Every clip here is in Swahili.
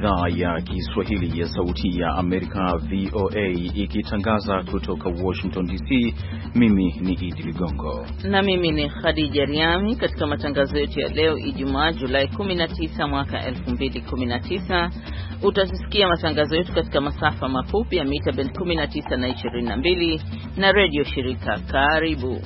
idhaa ya Kiswahili ya Sauti ya Amerika, VOA, ikitangaza kutoka Washington DC. Mimi ni Idi Ligongo na mimi ni Khadija Riami. Katika matangazo yetu ya leo Ijumaa Julai 19 mwaka 2019, utasikia matangazo yetu katika masafa mafupi ya mita band 19 na 22 na radio shirika. Karibu.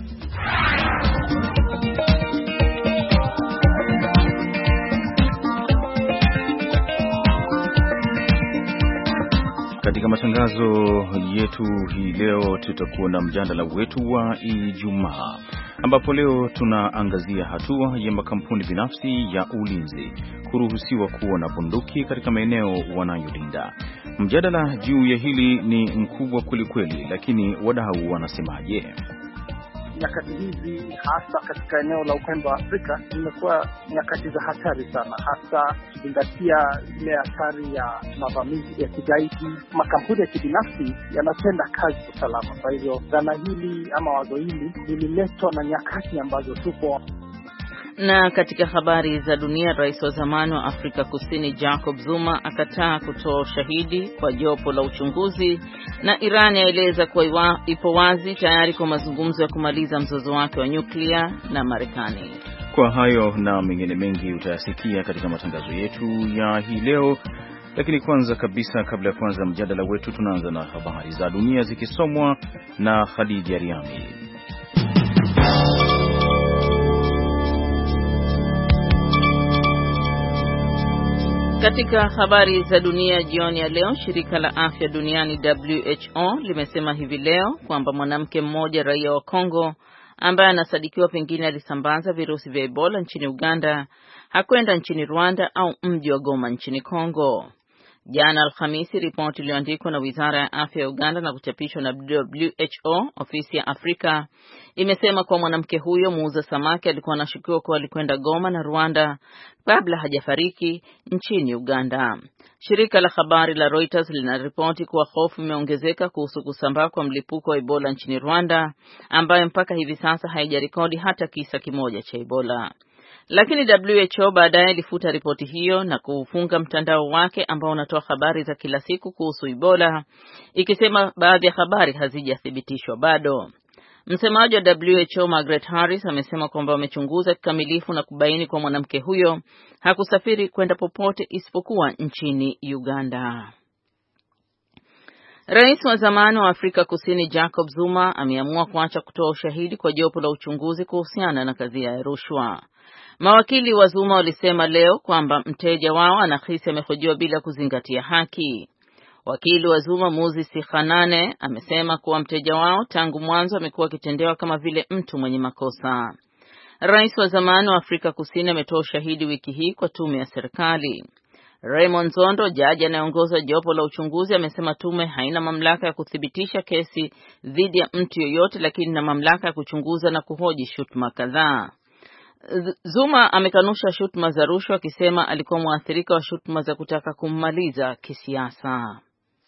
Katika matangazo yetu hii leo tutakuwa na mjadala wetu wa Ijumaa, ambapo leo tunaangazia hatua ya makampuni binafsi ya ulinzi kuruhusiwa kuwa na bunduki katika maeneo wanayolinda. Mjadala juu ya hili ni mkubwa kwelikweli, lakini wadau wanasemaje? Nyakati hizi hasa katika eneo la ukanda wa Afrika zimekuwa nyakati za hatari sana, hasa kuzingatia ile hatari ya mavamizi ya kigaidi. Makampuni ya kibinafsi yanatenda kazi kwa usalama. Kwa hivyo dhana hili ama wazo hili lililetwa na nyakati ambazo tupo. Na katika habari za dunia, rais wa zamani wa Afrika Kusini Jacob Zuma akataa kutoa ushahidi kwa jopo la uchunguzi, na Iran yaeleza kuwa ipo wazi tayari kwa mazungumzo ya kumaliza mzozo wake wa nyuklia na Marekani. Kwa hayo na mengine mengi utayasikia katika matangazo yetu ya hii leo, lakini kwanza kabisa, kabla ya kuanza mjadala wetu, tunaanza na habari za dunia zikisomwa na Khadija Riami. Katika habari za dunia jioni ya leo, shirika la afya duniani WHO limesema hivi leo kwamba mwanamke mmoja raia wa Kongo ambaye anasadikiwa pengine alisambaza virusi vya Ebola nchini Uganda hakwenda nchini Rwanda au mji wa Goma nchini Kongo. Jana Alhamisi, ripoti iliyoandikwa na Wizara ya Afya ya Uganda na kuchapishwa na WHO ofisi ya Afrika imesema kwa mwanamke huyo muuza samaki alikuwa anashukiwa kuwa alikwenda Goma na Rwanda kabla hajafariki nchini Uganda. Shirika la habari la Reuters linaripoti kuwa hofu imeongezeka kuhusu kusambaa kwa mlipuko wa Ebola nchini Rwanda, ambayo mpaka hivi sasa haijarekodi hata kisa kimoja cha Ebola. Lakini WHO baadaye ilifuta ripoti hiyo na kufunga mtandao wake ambao unatoa habari za kila siku kuhusu Ebola, ikisema baadhi ya habari hazijathibitishwa bado. Msemaji wa WHO Margaret Harris amesema kwamba wamechunguza kikamilifu na kubaini kwa mwanamke huyo hakusafiri kwenda popote isipokuwa nchini Uganda. Rais wa zamani wa Afrika Kusini Jacob Zuma ameamua kuacha kutoa ushahidi kwa jopo la uchunguzi kuhusiana na kadhia ya rushwa. Mawakili wa Zuma walisema leo kwamba mteja wao anahisi amehojiwa bila kuzingatia haki. Wakili wa Zuma Muzi Sikhanane amesema kuwa mteja wao tangu mwanzo amekuwa akitendewa kama vile mtu mwenye makosa. Rais wa zamani wa Afrika Kusini ametoa ushahidi wiki hii kwa tume ya serikali. Raymond Zondo, jaji anayeongoza jopo la uchunguzi, amesema tume haina mamlaka ya kuthibitisha kesi dhidi ya mtu yoyote, lakini na mamlaka ya kuchunguza na kuhoji shutuma kadhaa. Zuma amekanusha shutuma za rushwa, akisema alikuwa mwathirika wa shutuma za kutaka kummaliza kisiasa.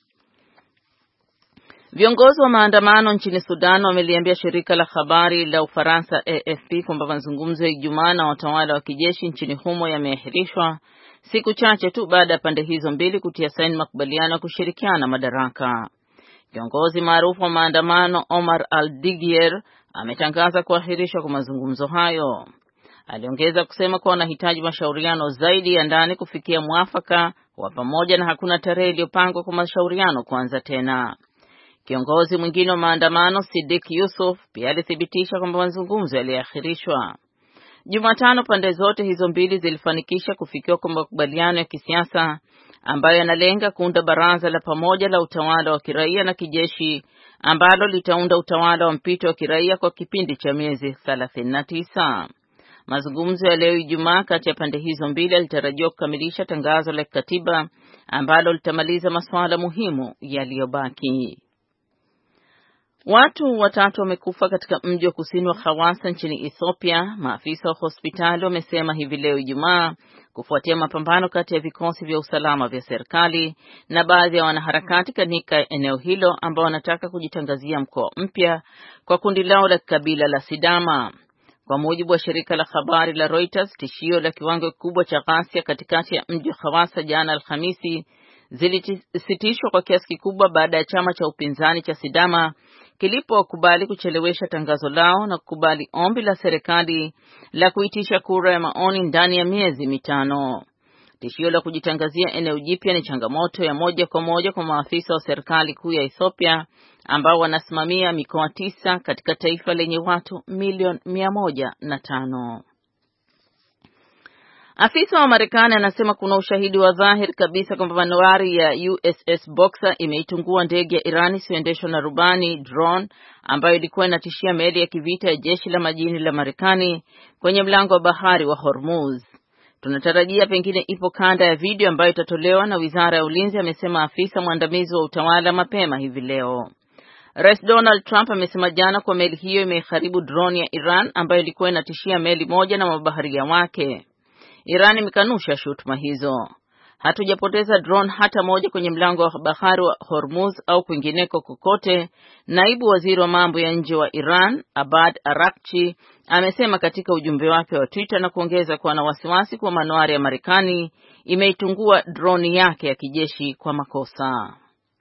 Viongozi wa maandamano nchini Sudan wameliambia shirika la habari la Ufaransa AFP kwamba mazungumzo ya Ijumaa na watawala wa kijeshi nchini humo yameahirishwa siku chache tu baada ya pande hizo mbili kutia saini makubaliano ya kushirikiana madaraka. Kiongozi maarufu wa maandamano Omar Al-Digier ametangaza kuahirishwa kwa mazungumzo hayo. Aliongeza kusema kuwa wanahitaji mashauriano zaidi ya ndani kufikia mwafaka wa pamoja na hakuna tarehe iliyopangwa kwa mashauriano kuanza tena. Kiongozi mwingine wa maandamano Sidik Yusuf pia alithibitisha kwamba mazungumzo yaliahirishwa. Jumatano pande zote hizo mbili zilifanikisha kufikiwa kwa makubaliano ya kisiasa ambayo yanalenga kuunda baraza la pamoja la utawala wa kiraia na kijeshi ambalo litaunda utawala wa mpito wa kiraia kwa kipindi cha miezi 39. Mazungumzo ya leo Ijumaa kati ya pande hizo mbili yalitarajiwa kukamilisha tangazo la katiba ambalo litamaliza masuala muhimu yaliyobaki. Watu 3 wamekufa katika mji wa kusini wa Hawassa nchini Ethiopia, maafisa wa hospitali wamesema hivi leo Ijumaa, kufuatia mapambano kati ya vikosi vya usalama vya serikali na baadhi ya wanaharakati katika eneo hilo ambao wanataka kujitangazia mkoa mpya kwa kundi lao la kabila la Sidama. Kwa mujibu wa shirika la habari la Reuters, tishio la kiwango kikubwa cha ghasia katikati ya mji wa Hawassa jana Alhamisi zilisitishwa kwa kiasi kikubwa baada ya chama cha upinzani cha Sidama kilipokubali kuchelewesha tangazo lao na kukubali ombi la serikali la kuitisha kura ya maoni ndani ya miezi mitano. Tishio la kujitangazia eneo jipya ni changamoto ya moja kwa moja kwa maafisa wa serikali kuu ya Ethiopia ambao wanasimamia mikoa 9 katika taifa lenye watu milioni 105. Afisa wa Marekani anasema kuna ushahidi wa dhahiri kabisa kwamba manuari ya USS Boxer imeitungua ndege ya Irani isiyoendeshwa na rubani drone ambayo ilikuwa inatishia meli ya kivita ya jeshi la majini la Marekani kwenye mlango wa bahari wa Hormuz. Tunatarajia pengine ipo kanda ya video ambayo itatolewa na Wizara ya Ulinzi, amesema afisa mwandamizi wa utawala mapema hivi leo. Rais Donald Trump amesema jana kwa meli hiyo imeharibu drone ya Iran ambayo ilikuwa inatishia meli moja na mabaharia wake. Iran imekanusha shutuma hizo. Hatujapoteza drone hata moja kwenye mlango wa bahari wa Hormuz au kwingineko kokote, naibu waziri wa mambo ya nje wa Iran Abad Arakchi amesema katika ujumbe wake wa Twitter, na kuongeza kuwa na wasiwasi kwa manuari ya Marekani imeitungua drone yake ya kijeshi kwa makosa.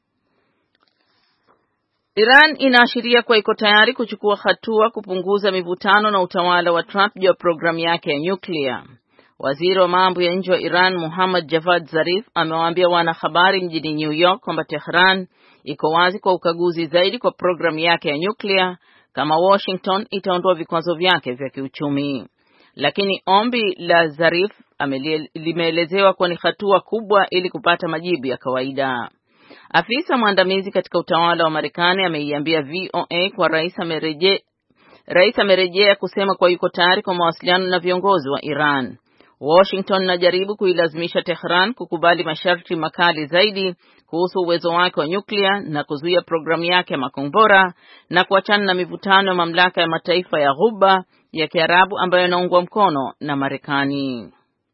Iran inaashiria kuwa iko tayari kuchukua hatua kupunguza mivutano na utawala wa Trump juu ya programu yake ya nyuklia. Waziri wa mambo ya nje wa Iran Muhammad Javad Zarif amewaambia wanahabari mjini New York kwamba Tehran iko wazi kwa ukaguzi zaidi kwa programu yake ya nyuklia kama Washington itaondoa vikwazo vyake vya kiuchumi. Lakini ombi la Zarif limeelezewa kuwa ni hatua kubwa ili kupata majibu ya kawaida. Afisa mwandamizi katika utawala wa Marekani ameiambia VOA kwa rais amerejea kusema kuwa yuko tayari kwa mawasiliano na viongozi wa Iran. Washington inajaribu kuilazimisha Tehran kukubali masharti makali zaidi kuhusu uwezo wake wa nyuklia na kuzuia programu yake ya makombora na kuachana na mivutano ya mamlaka ya mataifa ya Ghuba ya Kiarabu ambayo yanaungwa mkono na Marekani.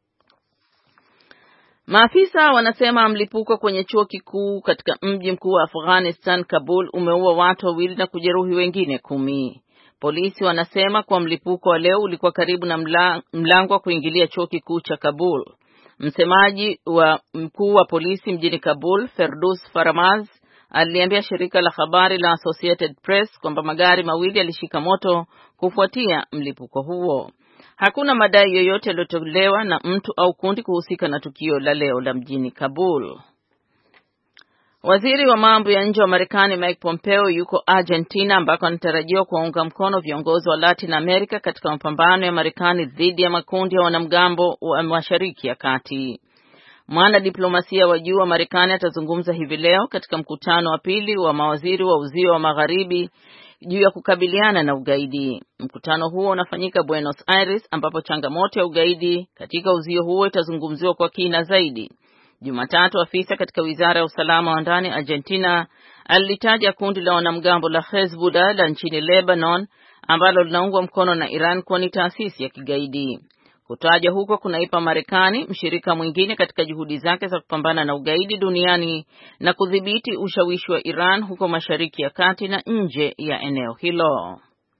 Maafisa wanasema mlipuko kwenye chuo kikuu katika mji mkuu wa Afghanistan Kabul umeua watu 2 na kujeruhi wengine 10. Polisi wanasema kwa mlipuko wa leo ulikuwa karibu na mlango wa kuingilia chuo kikuu cha Kabul. Msemaji wa mkuu wa polisi mjini Kabul, Ferdous Faramaz, aliambia shirika la habari la Associated Press kwamba magari 2 yalishika moto kufuatia mlipuko huo. Hakuna madai yoyote yaliyotolewa na mtu au kundi kuhusika na tukio la leo la mjini Kabul. Waziri wa mambo ya nje wa Marekani Mike Pompeo yuko Argentina ambako anatarajiwa kuwaunga mkono viongozi wa Latin America katika mapambano ya Marekani dhidi ya makundi ya wanamgambo wa Mashariki ya Kati. Mwana diplomasia wa juu wa Marekani atazungumza hivi leo katika mkutano wa pili wa mawaziri wa Uzio wa Magharibi juu ya kukabiliana na ugaidi. Mkutano huo unafanyika Buenos Aires ambapo changamoto ya ugaidi katika uzio huo itazungumziwa kwa kina zaidi. Jumatatu afisa katika Wizara ya Usalama wa Ndani Argentina alitaja kundi la wanamgambo la Hezbollah la nchini Lebanon ambalo linaungwa mkono na Iran kuwa ni taasisi ya kigaidi. Kutaja huko kunaipa Marekani mshirika mwingine katika juhudi zake za kupambana na ugaidi duniani na kudhibiti ushawishi wa Iran huko Mashariki ya Kati na nje ya eneo hilo.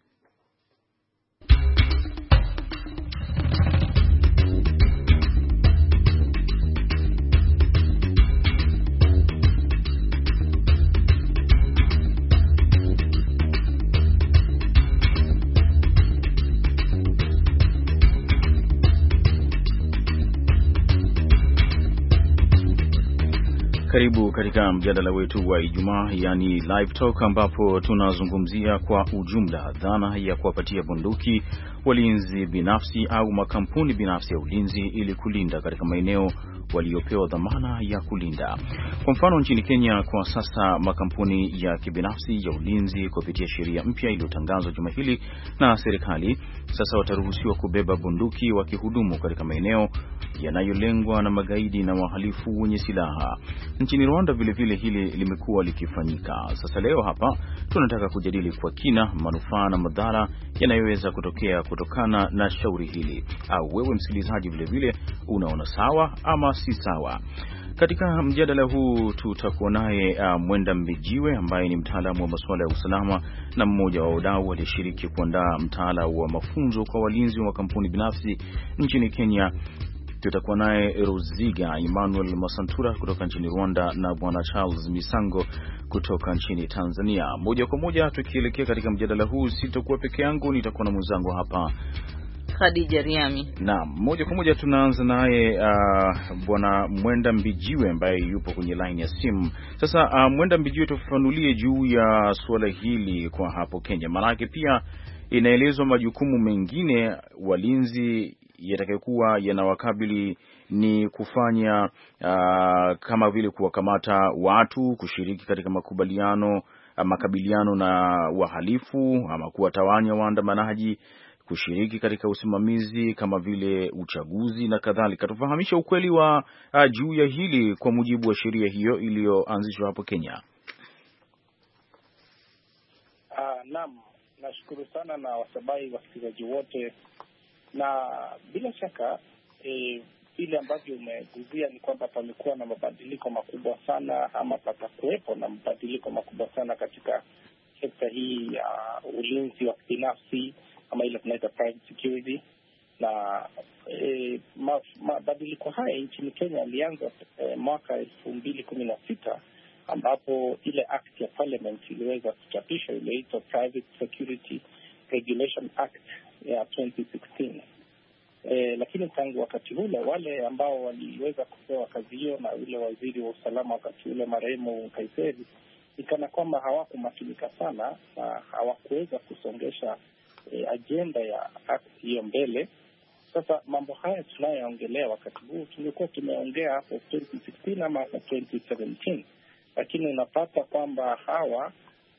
Karibu katika mjadala wetu wa Ijumaa, yani live talk, ambapo tunazungumzia kwa ujumla dhana ya kuwapatia bunduki walinzi binafsi au makampuni binafsi ya ulinzi ili kulinda katika maeneo waliopewa dhamana ya kulinda. Kwa mfano, nchini Kenya kwa sasa makampuni ya kibinafsi ya ulinzi kupitia sheria mpya iliyotangazwa juma hili na serikali sasa wataruhusiwa kubeba bunduki wakihudumu katika maeneo yanayolengwa na magaidi na wahalifu wenye silaha. Nchini Rwanda vile hili limekuwa likifanyika. Sasa leo hapa tunataka kujadili kwa kina manufaa na madhara yanayoweza kutokana na shauri hili. Au wewe msikilizaji vile unaona sawa ama si sawa? Katika mjadala huu tutakuwa naye Mwenda Mbijiwe ambaye ni mtaalamu wa masuala ya usalama na mmoja wa wadau aliyeshiriki kuandaa mtaala wa mafunzo kwa walinzi wa kampuni binafsi nchini Kenya. Tutakuwa naye Roziga Emmanuel Masantura kutoka nchini Rwanda na Bwana Charles Misango kutoka nchini Tanzania. Moja kwa moja tukielekea katika mjadala huu, sitakuwa peke yangu, nitakuwa na mwenzangu hapa Khadija Riami. Naam, moja kwa moja tunaanza naye Bwana Mwenda Mbijiwe ambaye yupo kwenye line ya simu. Sasa Mwenda Mbijiwe, tufafanulie juu ya suala hili kwa hapo Kenya. Maanake pia inaelezwa majukumu mengine walinzi yatakayokuwa yanawakabili ni kufanya kama vile kuwakamata watu, kushiriki katika makabiliano na wahalifu, ama kuwatawanya waandamanaji, kushiriki katika usimamizi kama vile uchaguzi na kadhalika. Tufahamisha ukweli wa juu ya hili kwa mujibu wa sheria hiyo iliyoanzishwa hapo Kenya. Naam, nashukuru sana na wasabai wasikilizaji wote, na bila shaka ile ambavyo umeguzia ni kwamba pamekuwa na mabadiliko makubwa sana, ama patakuwepo na mabadiliko makubwa sana katika sekta hii ya ulinzi wa binafsi ama ile tunaita private security. Na mabadiliko haya nchini Kenya yalianza mwaka 2016 ambapo ile act ya parliament iliweza kuchapishwa, inaitwa Private Security Regulation Act ya 2016. Lakini tangu wakati ule wale ambao waliweza kupewa kazi hiyo na ule waziri wa usalama wakati ule marehemu Kaiseri, ikana kwamba hawakumakinika sana na hawakuweza kusongesha agenda ya act hiyo mbele. Sasa mambo haya tunayoongelea wakati huu tungekuwa tumeongea hapo 2016 ama 2017, lakini unapata kwamba hawa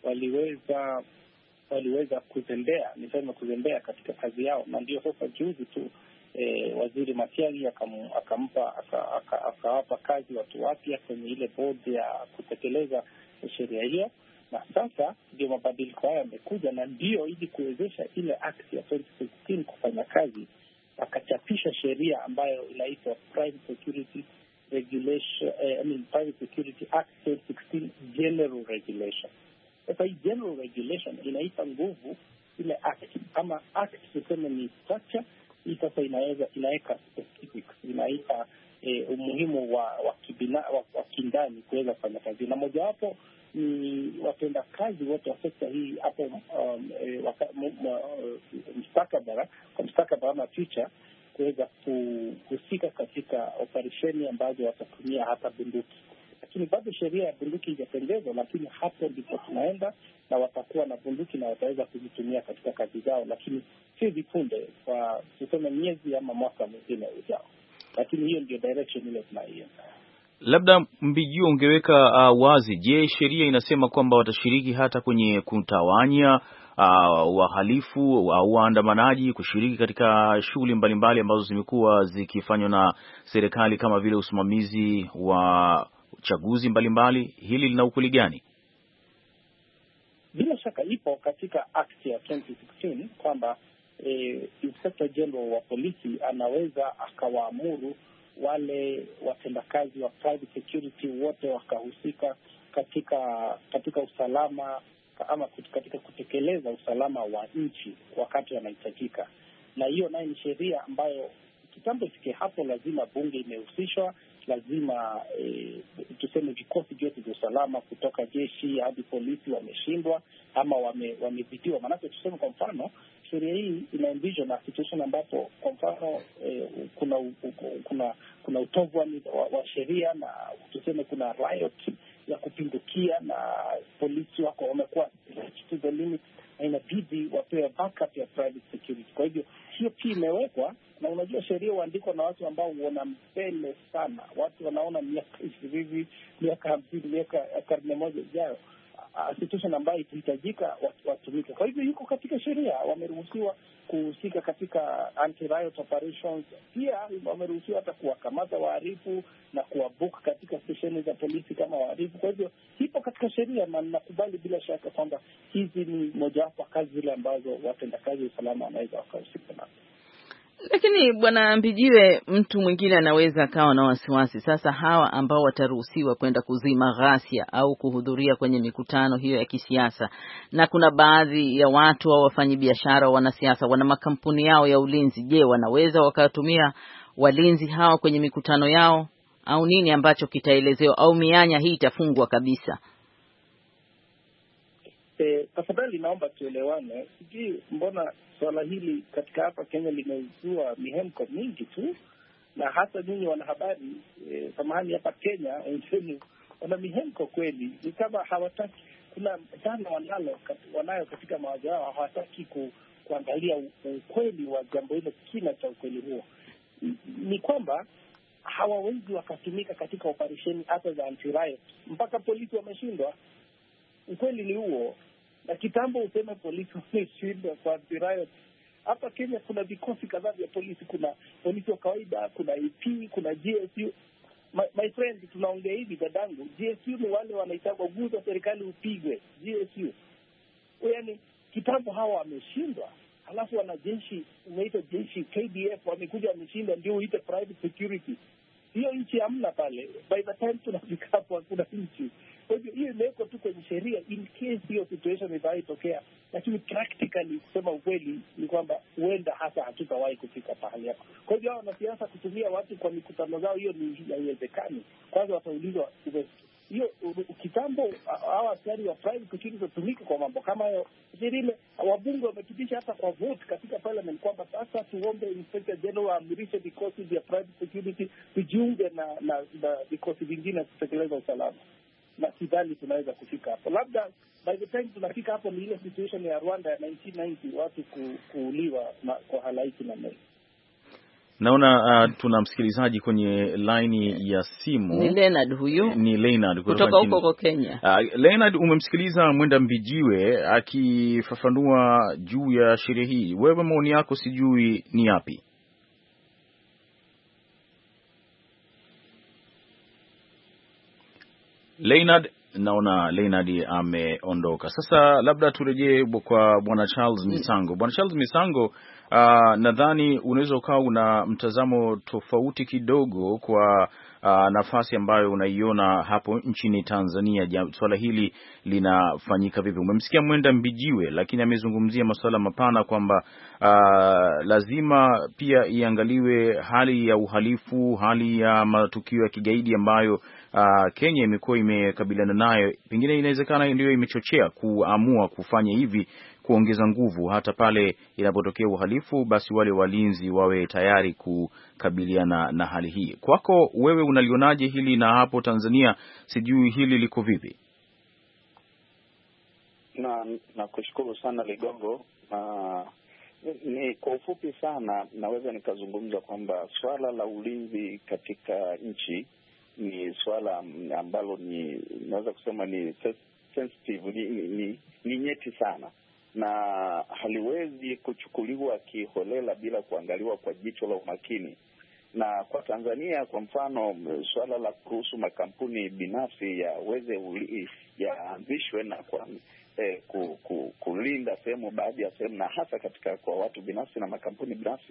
waliweza kuzembea katika kazi yao, na ndio sasa juzi tu waziri Matiang'i akawapa kazi watu wapya kwenye ile board ya kutekeleza sheria hiyo. Na sasa ndio mabadiliko haya yamekuja, na ndio ili kuwezesha ile act ya 2016 kufanya kazi, akachapisha sheria ambayo inaitwa Private Security Regulation, Private Security Act 2016 General Regulation. Sasa hii General Regulation inaipa nguvu ile act, ama act tuseme ni structure hii. Sasa inaweka specifics, inaipa umuhimu wa kindani kuweza kufanya kazi, na mojawapo ni watenda kazi wote wa sekta hii hapo mstakabara ama future kuweza kuhusika katika operesheni ambazo watatumia hata bunduki. Lakini bado sheria ya bunduki haijatengezwa, lakini hapo ndipo tunaenda, na watakuwa na bunduki na wataweza kuzitumia katika kazi zao, lakini si vipunde, kwa tuseme miezi ama mwaka mwingine ujao. Lakini hiyo ndio direction ile tunaienda. Labda Mbijio, ungeweka wazi, je, sheria inasema kwamba watashiriki hata kwenye kutawanya wahalifu au waandamanaji kushiriki katika shughuli mbalimbali ambazo zimekuwa zikifanywa na serikali kama vile usimamizi wa chaguzi mbalimbali? Hili lina ukweli gani? Bila shaka ipo katika act ya 2016 kwamba Inspector General wa polisi anaweza akawaamuru wale watendakazi wa private security wote wakahusika katika usalama ama katika kutekeleza usalama wa nchi wakati wanahitajika. Na hiyo nayo ni sheria ambayo kitambo ifike hapo lazima bunge imehusishwa, lazima tuseme vikosi vyote vya usalama kutoka jeshi hadi polisi wameshindwa ama wamezidiwa. Maanake tuseme kwa mfano sheria hii inaendishwa na situation ambapo kwa mfano kuna utovu wa sheria, na tuseme kuna riot ya kupindukia na polisi wako wamekuwa to the limit, na inabidi wapewe backup ya private security. Kwa hivyo hiyo pia imewekwa, na unajua sheria huandikwa na watu ambao wana mbele sana, watu wanaona miaka 20, miaka 50, miaka karne moja ijayo, situation ambayo itahitajika watumike. Kwa hivyo yuko katika sheria, wameruhusiwa kuhusika katika anti-riot operations, pia wameruhusiwa hata kuwakamata wahalifu na kuwabook katika stesheni za polisi kama wahalifu. Kwa hivyo ipo katika sheria, na nakubali bila shaka kwamba hizi ni mojawapo kazi zile ambazo watendakazi wa usalama wanaweza wakahusika nazo. Lakini Bwana Mbijiwe, mtu mwingine anaweza akawa na wasiwasi sasa, hawa ambao wataruhusiwa kwenda kuzima ghasia au kuhudhuria kwenye mikutano hiyo ya kisiasa, na kuna baadhi ya watu au wafanyabiashara, wanasiasa, wana makampuni yao ya ulinzi, je, wanaweza wakatumia walinzi hawa kwenye mikutano yao au nini ambacho kitaelezewa, au mianya hii itafungwa kabisa? Tafadhali naomba tuelewane. Sijui mbona swala hili katika hapa Kenya limezua mihemko mingi tu, na hata nyinyi wanahabari samahani, hapa Kenya wenzenu wana mihemko kweli. Ni kama hawataki, kuna dhana wanayo katika mawazo yao, hawataki kuangalia ukweli wa jambo hilo, kina cha ukweli huo. Ni kwamba hawawezi wakatumika katika operesheni hata za anti-riot, mpaka polisi wameshindwa. Ukweli ni huo. Na kitambo useme polisi wameshindwa kwa anti-riot. Hapa Kenya kuna vikosi kadhaa vya polisi, kuna polisi wa kawaida, kuna AP, kuna GSU. My friend, tunaongea hivi dadangu, GSU ni wale wanaitaka guza serikali upigwe, GSU. Yaani kitambo hawa wameshindwa. Halafu wanajeshi, unaita jeshi KDF, wamekuja wameshinda, ndio uite private security. Hiyo nchi hamna pale. By the time tunafika hapo hakuna nchi. Kwa hivyo hiyo imewekwa tu kwenye sheria in case hiyo situation itaitokea, lakini practically kusema ukweli ni kwamba huenda hasa hatutawahi kufika pahali hapo. Kwa hivyo hao wanasiasa kutumia watu kwa mikutano zao, hiyo ni haiwezekani. Kwanza wataulizwa hiyo kitambo, hawa askari wa private security watumike kwa mambo kama hayo. Ile wabunge wamepitisha hata kwa vote katika parliament kwamba sasa tuombe Inspector General aamrishe vikosi vya private security kujiunge na vikosi vingine kutekeleza usalama. Na sidhani tunaweza kufika hapo. Labda by the time tunafika hapo ni ile situation ya Rwanda ya 1990, watu kuuliwa kwa halaiki na meli. Naona tuna msikilizaji kwenye line ya simu. Ni Leonard huyu. Ni Leonard kutoka huko Kenya. Leonard, umemsikiliza Mwenda Mbijiwe akifafanua juu ya sheria hii. Wewe maoni yako sijui ni yapi? Leonard, naona Leonard ameondoka. Sasa labda turejee kwa Bwana Charles Misango. Bwana Charles Misango, nadhani unaweza ukawa una mtazamo tofauti kidogo kwa nafasi ambayo unaiona hapo nchini Tanzania. Swala hili linafanyika vipi? Umemsikia Mwenda Mbijiwe, lakini amezungumzia masuala mapana kwamba lazima pia iangaliwe hali ya uhalifu, hali ya matukio ya kigaidi ambayo Kenya imekuwa imekabiliana nayo. Pengine inawezekana ndio imechochea kuamua kufanya hivi, kuongeza nguvu hata pale inapotokea uhalifu, basi wale walinzi wawe tayari kukabiliana na hali hii. Kwako wewe unalionaje hili, na hapo Tanzania sijui hili liko vipi? Na kushukuru sana Ligongo. Ni kwa ufupi sana naweza nikazungumza kwamba swala la ulinzi katika nchi ni swala ambalo naweza kusema ni sensitive, ni nyeti sana, na haliwezi kuchukuliwa kiholela bila kuangaliwa kwa jicho la umakini. Na kwa Tanzania kwa mfano, swala la kuruhusu makampuni binafsi yaanzishwe na kulinda sehemu, baadhi ya sehemu, na hasa kwa watu binafsi na makampuni binafsi,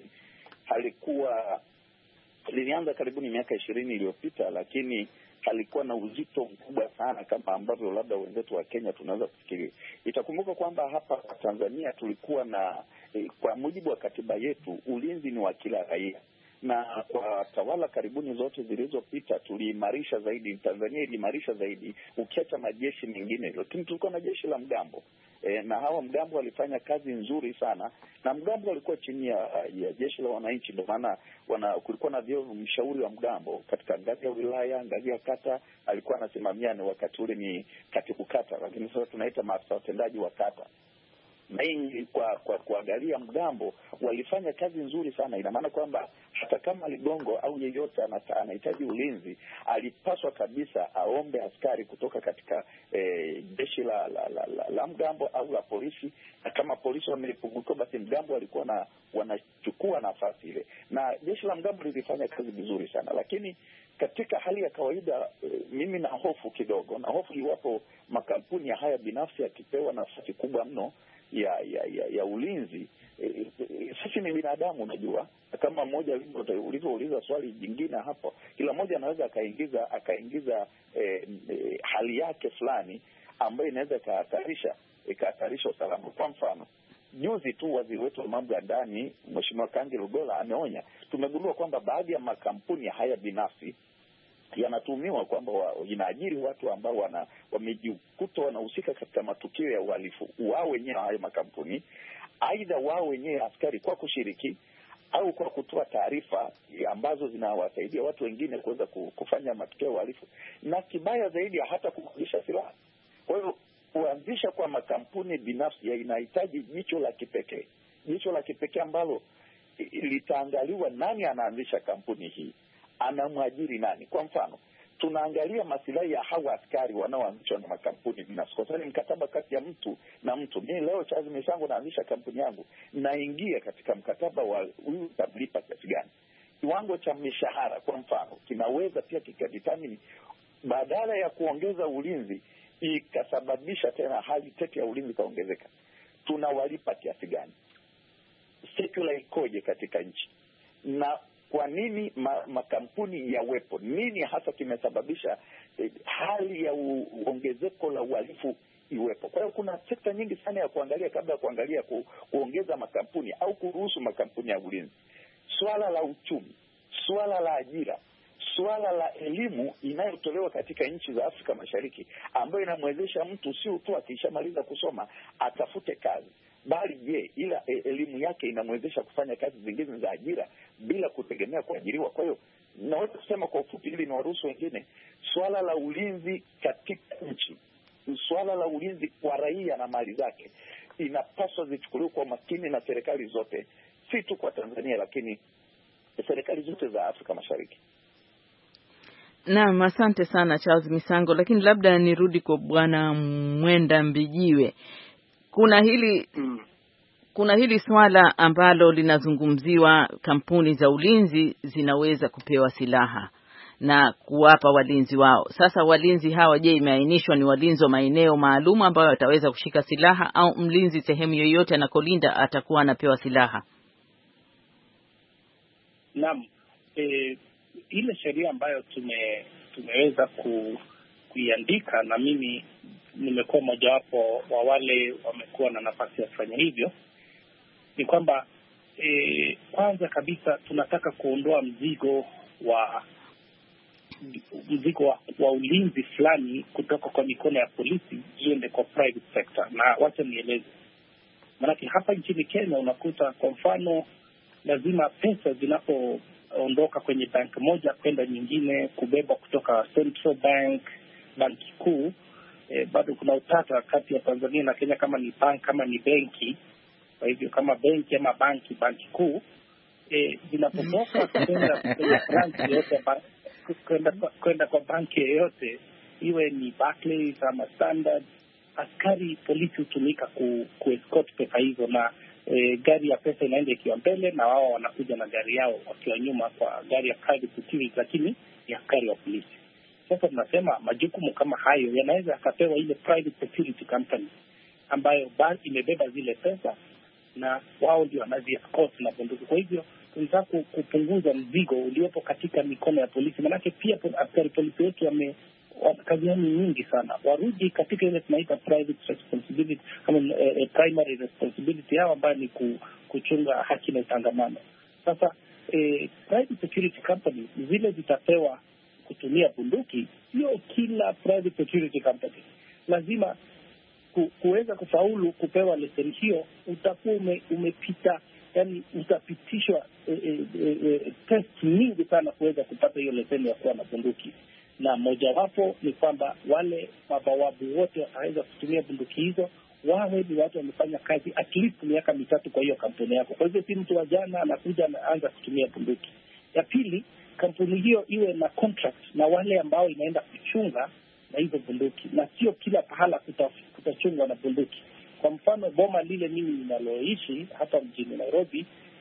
lilianza karibuni miaka 20 iliyopita, lakini halikuwa na uzito mkubwa sana kama ambavyo labda wenzetu wa Kenya tunaweza kufikiria. Itakumbuka kwamba hapa Tanzania tulikuwa na, kwa mujibu wa katiba yetu, ulinzi ni wa kila raia, na kwa tawala karibuni zote zilizopita tuliimarisha zaidi, Tanzania iliimarisha zaidi, ukiacha majeshi mengine, lakini tulikuwa na jeshi la mgambo. Na hawa mgambo walifanya kazi nzuri sana, na mgambo walikuwa chini ya jeshi la wananchi. Ndio maana kulikuwa na mshauri wa mgambo katika ngazi ya wilaya, ngazi ya kata, alikuwa anasimamia, ni wakati ule ni katibu kata, lakini sasa tunaita maafisa watendaji wa kata. Na hii kwa kuangalia mgambo walifanya kazi nzuri sana. Ina maana kwamba hata kama Ligongo au yeyote anahitaji ulinzi, alipaswa kabisa aombe askari kutoka katika jeshi la mgambo au la polisi, na kama polisi wamepunguka, basi mgambo walikuwa wanachukua nafasi ile, na jeshi la mgambo lilifanya kazi vizuri sana. Lakini katika hali ya kawaida mimi na hofu kidogo, na hofu iwapo makampuni ya haya binafsi yakipewa nafasi kubwa mno ya ulinzi. Sisi ni binadamu, unajua, kama mmoja ulivyouliza swali jingine hapo, kila mmoja anaweza akaingiza hali yake fulani ambayo inaweza ikahatarisha usalama. Kwa mfano, juzi tu waziri wetu wa mambo ya ndani Mheshimiwa Kangi Lugola ameonya, tumegundua kwamba baadhi ya makampuni haya binafsi yanatumiwa kwamba inaajiri watu ambao wamejikuta wanahusika katika matukio ya uhalifu, wao wenyewe hayo makampuni, aidha wao wenyewe askari kwa kushiriki au kwa kutoa taarifa ambazo zinawasaidia watu wengine kuweza kufanya matukio ya uhalifu, na kibaya zaidi hata kukodisha silaha. Kwa hiyo kuanzisha kwa makampuni binafsi inahitaji jicho la kipekee ambalo litaangaliwa nani anaanzisha kampuni hii, anamwajiri nani. Kwa mfano, tunaangalia masilahi ya hawa askari wanaoanzishwa na makampuni binafsi, kwa sababu mkataba kati ya mtu na mtu. Mimi leo Charles Misango naanzisha kampuni yangu, naingia katika mkataba wa huyu utamlipa kiasi gani. Kiwango cha mishahara kwa mfano kinaweza pia kikadetermine, badala ya kuongeza ulinzi ikasababisha tena hali tete ya ulinzi kaongezeka, tunawalipa kiasi gani, secular ikoje katika nchi, na kwa nini makampuni yawepo, nini hasa kimesababisha hali ya ongezeko la uhalifu iwepo. Kwa hiyo kuna sekta nyingi sana ya kuangalia kabla ya kuangalia kuongeza makampuni au kuruhusu makampuni ya ulinzi. Swala la uchumi, swala la ajira, swala la elimu inayotolewa katika nchi za Afrika Mashariki, ambayo inamwezesha mtu sio tu akishamaliza kusoma atafute kazi, bali je, ila elimu yake inamwezesha kufanya kazi zingine za ajira bila kutegemea kuajiriwa. Kwa hiyo naweza kusema kwa ufupi, ili niwaruhusu wengine, swala la ulinzi katika nchi, swala la ulinzi kwa raia na mali zake, inapaswa zichukuliwe kwa makini na serikali zote, si tu kwa Tanzania, lakini serikali zote za Afrika Mashariki. Naam, asante sana Charles Misango, lakini labda nirudi kwa Bwana Mwenda Mbijiwe. Kuna hili swala ambalo linazungumziwa, kampuni za ulinzi zinaweza kupewa silaha na kuwapa walinzi wao. Sasa walinzi hawa, je, imeainishwa ni walinzi wa maeneo maalum ambao wataweza kushika silaha, au mlinzi sehemu yoyote anakolinda atakuwa anapewa silaha? Naam, ile sheria ambayo tumeweza kuiandika, na mimi nimekuwa mojawapo wa wale wamekuwa na nafasi ya kufanya hivyo, ni kwamba kwanza kabisa tunataka kuondoa mzigo wa ulinzi fulani kutoka kwa mikono ya polisi iende kwa private sector. Na wacha nieleze, maanake hapa nchini Kenya unakuta kwa mfano lazima pesa zinapoondoka kwenye bank moja kwenda nyingine, kubeba kutoka Central Bank, banki kuu, bado kuna utata kati ya Tanzania na Kenya kama ni bank kama ni benki. Kwa hivyo kama benki ama banki kuu zinapotoka kwenda kwa banki yoyote, iwe ni Barclays ama Standard, askari polisi hutumika kuescort pesa hizo, na gari ya pesa inaenda ikiwa mbele na wao wanakuja na gari yao wakiwa nyuma kwa gari ya private security, lakini ni askari wa polisi. Sasa tunasema majukumu kama hayo yanaweza yakapewa ile private security company ambayo imebeba zile pesa, na wao ndio wanazi-escort na bunduki. Kwa hivyo tunataka kupunguza mzigo uliopo katika mikono ya polisi, manake pia askari polisi wetu kazi yao nyingi sana, warudi katika ile tunaita private responsibility kama primary responsibility yao ambayo ni kuchunga haki na utangamano. Sasa private security company zile zitapewa kutumia bunduki. Sio kila private security company lazima kuweza kufaulu kupewa leseni hiyo, utakuwa umepita, yani utapitishwa test nyingi sana kuweza kupata hiyo leseni ya kuwa na bunduki. Na mojawapo ni kwamba wale mabawabu wote wataweza kutumia bunduki hizo wawe ni watu wamefanya kazi at least miaka 3 kwa hiyo kampuni yako. Kwa hivyo si mtu wa jana anakuja anaanza kutumia bunduki. Ya pili, kampuni hiyo iwe na contract na wale ambao inaenda kuchunga na hizo bunduki, na sio kila pahala kutachungwa na bunduki. Kwa mfano, boma lile mimi ninaloishi hapa mjini Nairobi,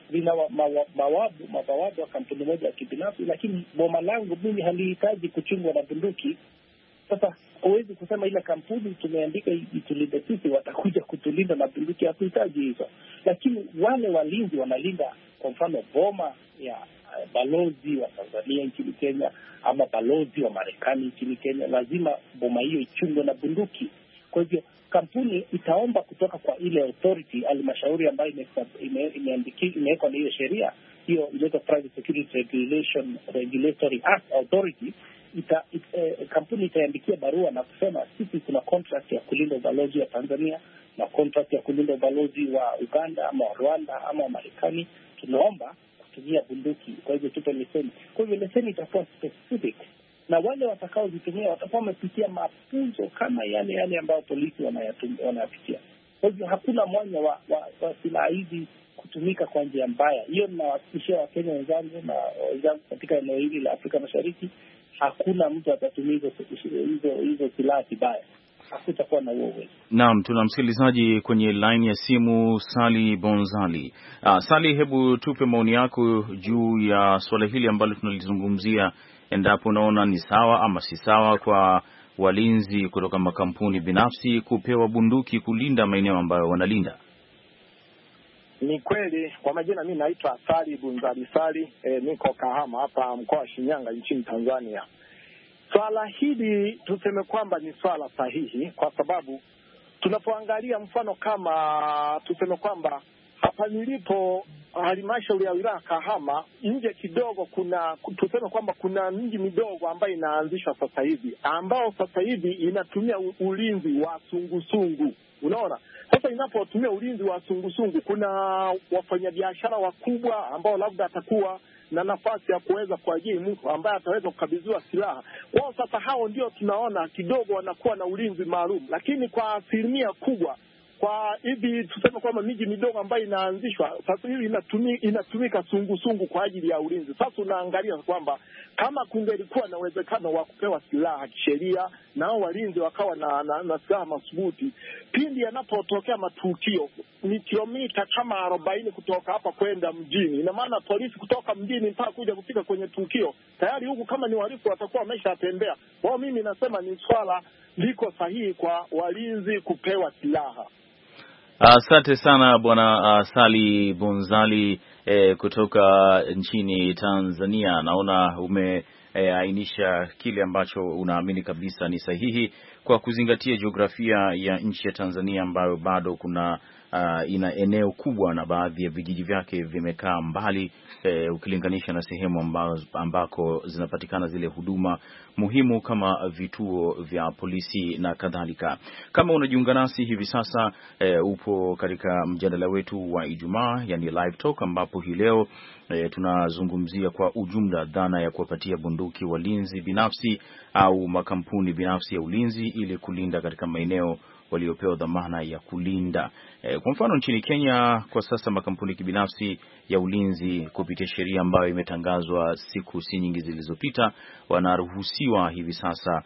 lina mabawabu wa kampuni moja ya kibinafsi, lakini boma langu mimi halihitaji kuchungwa na bunduki. Sasa huwezi kusema ile kampuni tumeandika itulinde sisi watakuja kutulinda na bunduki, hatuhitaji hizo. Lakini wale walinzi wanalinda, kwa mfano boma ya balozi wa Tanzania nchini Kenya ama balozi wa Marekani nchini Kenya, lazima boma hiyo ichungwe na bunduki. Kwa hivyo kampuni itaomba kutoka kwa ile authority, halmashauri ambayo imewekwa na hiyo sheria, hiyo inaitwa Private Security Regulatory Act Authority. Kampuni itaandikia barua na kusema sisi tuna contract ya kulinda ubalozi wa Tanzania na contract ya kulinda ubalozi wa Uganda ama Rwanda ama Marekani, tunaomba kutumia bunduki, kwa hivyo tupe leseni. Kwa hivyo leseni itakuwa specific, na wale watakaozitumia watakuwa wamepitia mafunzo kama yale ambayo polisi wanayapitia. Kwa hivyo hakuna mwanya wa silaha hizi kutumika kwa njia mbaya. Hiyo ninawahakikishia Wakenya wenzangu na wenzangu katika eneo hili la Afrika Mashariki, hakuna mtu atatumia hizo silaha vibaya. Hakutakuwa na uovu. Naam, tuna msikilizaji kwenye line ya simu, Sali Bonzali. Sali, hebu tupe maoni yako juu ya swala hili ambalo tunalizungumzia, endapo unaona ni sawa ama si sawa kwa walinzi kutoka makampuni binafsi kupewa bunduki kulinda maeneo ambayo wanalinda. Ni kweli. Kwa majina mimi naitwa Sali Bonzali Sali, niko Kahama hapa mkoa wa Shinyanga nchini Tanzania. Swala hili tuseme kwamba ni swala sahihi, kwa sababu tunapoangalia mfano kama tuseme kwamba hapa nilipo halmashauri ya wilaya Kahama, nje kidogo tuseme kwamba kuna miji midogo ambayo inaanzishwa sasa hivi, ambao sasa hivi inatumia ulinzi wa sungusungu. Unaona, sasa inapotumia ulinzi wa sungusungu, kuna wafanyabiashara wakubwa ambao labda atakuwa na nafasi ya kuweza kuajiri mtu ambaye ataweza kukabidhiwa silaha. Wao sasa hao ndio tunaona kidogo wanakuwa na ulinzi maalum, lakini kwa asilimia kubwa kwa hivi tuseme kwamba miji midogo ambayo inaanzishwa sasa hivi inatumika sungusungu kwa ajili ya ulinzi. Sasa unaangalia kwamba kama kungelikuwa na uwezekano wa kupewa silaha kisheria na hao walinzi wakawa na silaha madhubuti, pindi yanapotokea matukio ni kilomita kama 40 kutoka hapa kwenda mjini, ina maana polisi kutoka mjini mpaka kuja kufika kwenye tukio tayari huku kama ni wahalifu watakuwa wameshatembea. Wao mimi nasema ni swala liko sahihi kwa walinzi kupewa silaha. Asante sana Bwana Sali Bonzali kutoka nchini Tanzania. Naona umeainisha kile ambacho unaamini kabisa ni sahihi kwa kuzingatia jiografia ya nchi ya Tanzania ambayo bado ina eneo kubwa na baadhi ya vijiji vyake vimekaa mbali ukilinganisha na sehemu ambako zinapatikana zile huduma muhimu kama vituo vya polisi na kadhalika. Kama unajiunga nasi hivi sasa, upo katika mjadala wetu wa Ijumaa, yani live talk, ambapo hii leo tunazungumzia kwa ujumla dhana ya kuwapatia bunduki walinzi binafsi au makampuni binafsi ya ulinzi ili kulinda katika maeneo waliopewa dhamana ya kulinda. Kwa mfano nchini Kenya kwa sasa makampuni kibinafsi ya ulinzi kupitia sheria ambayo imetangazwa siku si nyingi zilizopita, wanaruhusiwa hivi sasa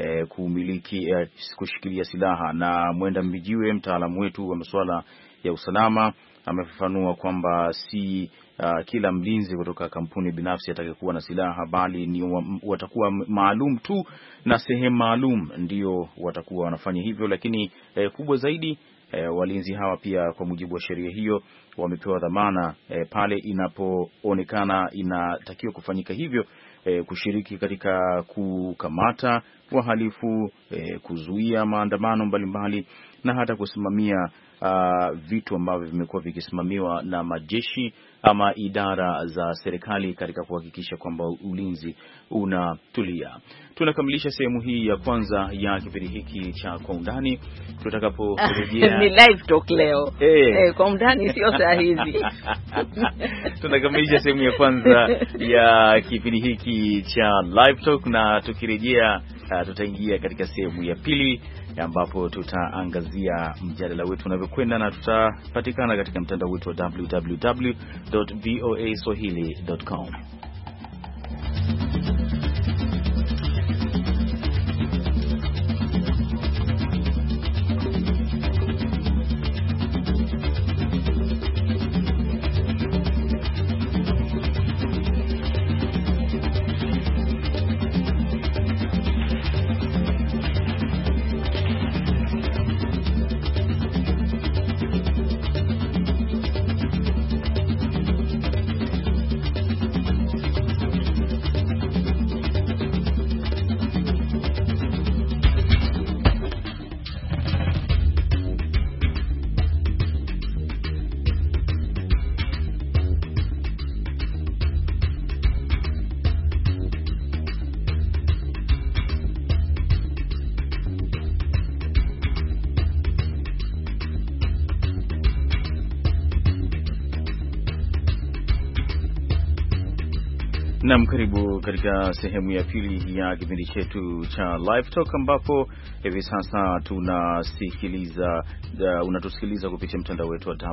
kushikilia silaha. Na Mwenda Mbijiwe, mtaalamu wetu wa masuala ya usalama, amefafanua kwamba si kila mlinzi kutoka kampuni binafsi atakayekuwa na silaha, bali ni watakuwa maalum tu na sehemu maalum ndio watakuwa wanafanya hivyo. Lakini kubwa zaidi, walinzi hawa pia kwa mujibu wa sheria hiyo wamepewa dhamana pale inapoonekana inatakiwa kufanyika hivyo, kushiriki katika kukamata wahalifu, kuzuia maandamano mbalimbali na hata kusimamia vitu ambavyo vimekuwa vikisimamiwa na majeshi ama idara za serikali katika kuhakikisha kwamba ulinzi unatulia. Tunakamilisha sehemu hii ya kwanza ya kipindi hiki cha Kwa Undani. Tutakaporejea ni live talk leo. Kwa undani sio saa hizi. Tunakamilisha sehemu ya kwanza ya kipindi hiki cha live talk, na tukirejea tutaingia katika sehemu ya pili ambapo tutaangazia mjadala wetu unavyokwenda, na tutapatikana katika mtandao wetu wa www.voaswahili.com. Naam, karibu katika sehemu ya pili ya kipindi chetu cha Live Talk, ambapo hivi sasa unatusikiliza kupitia mtandao wetu wa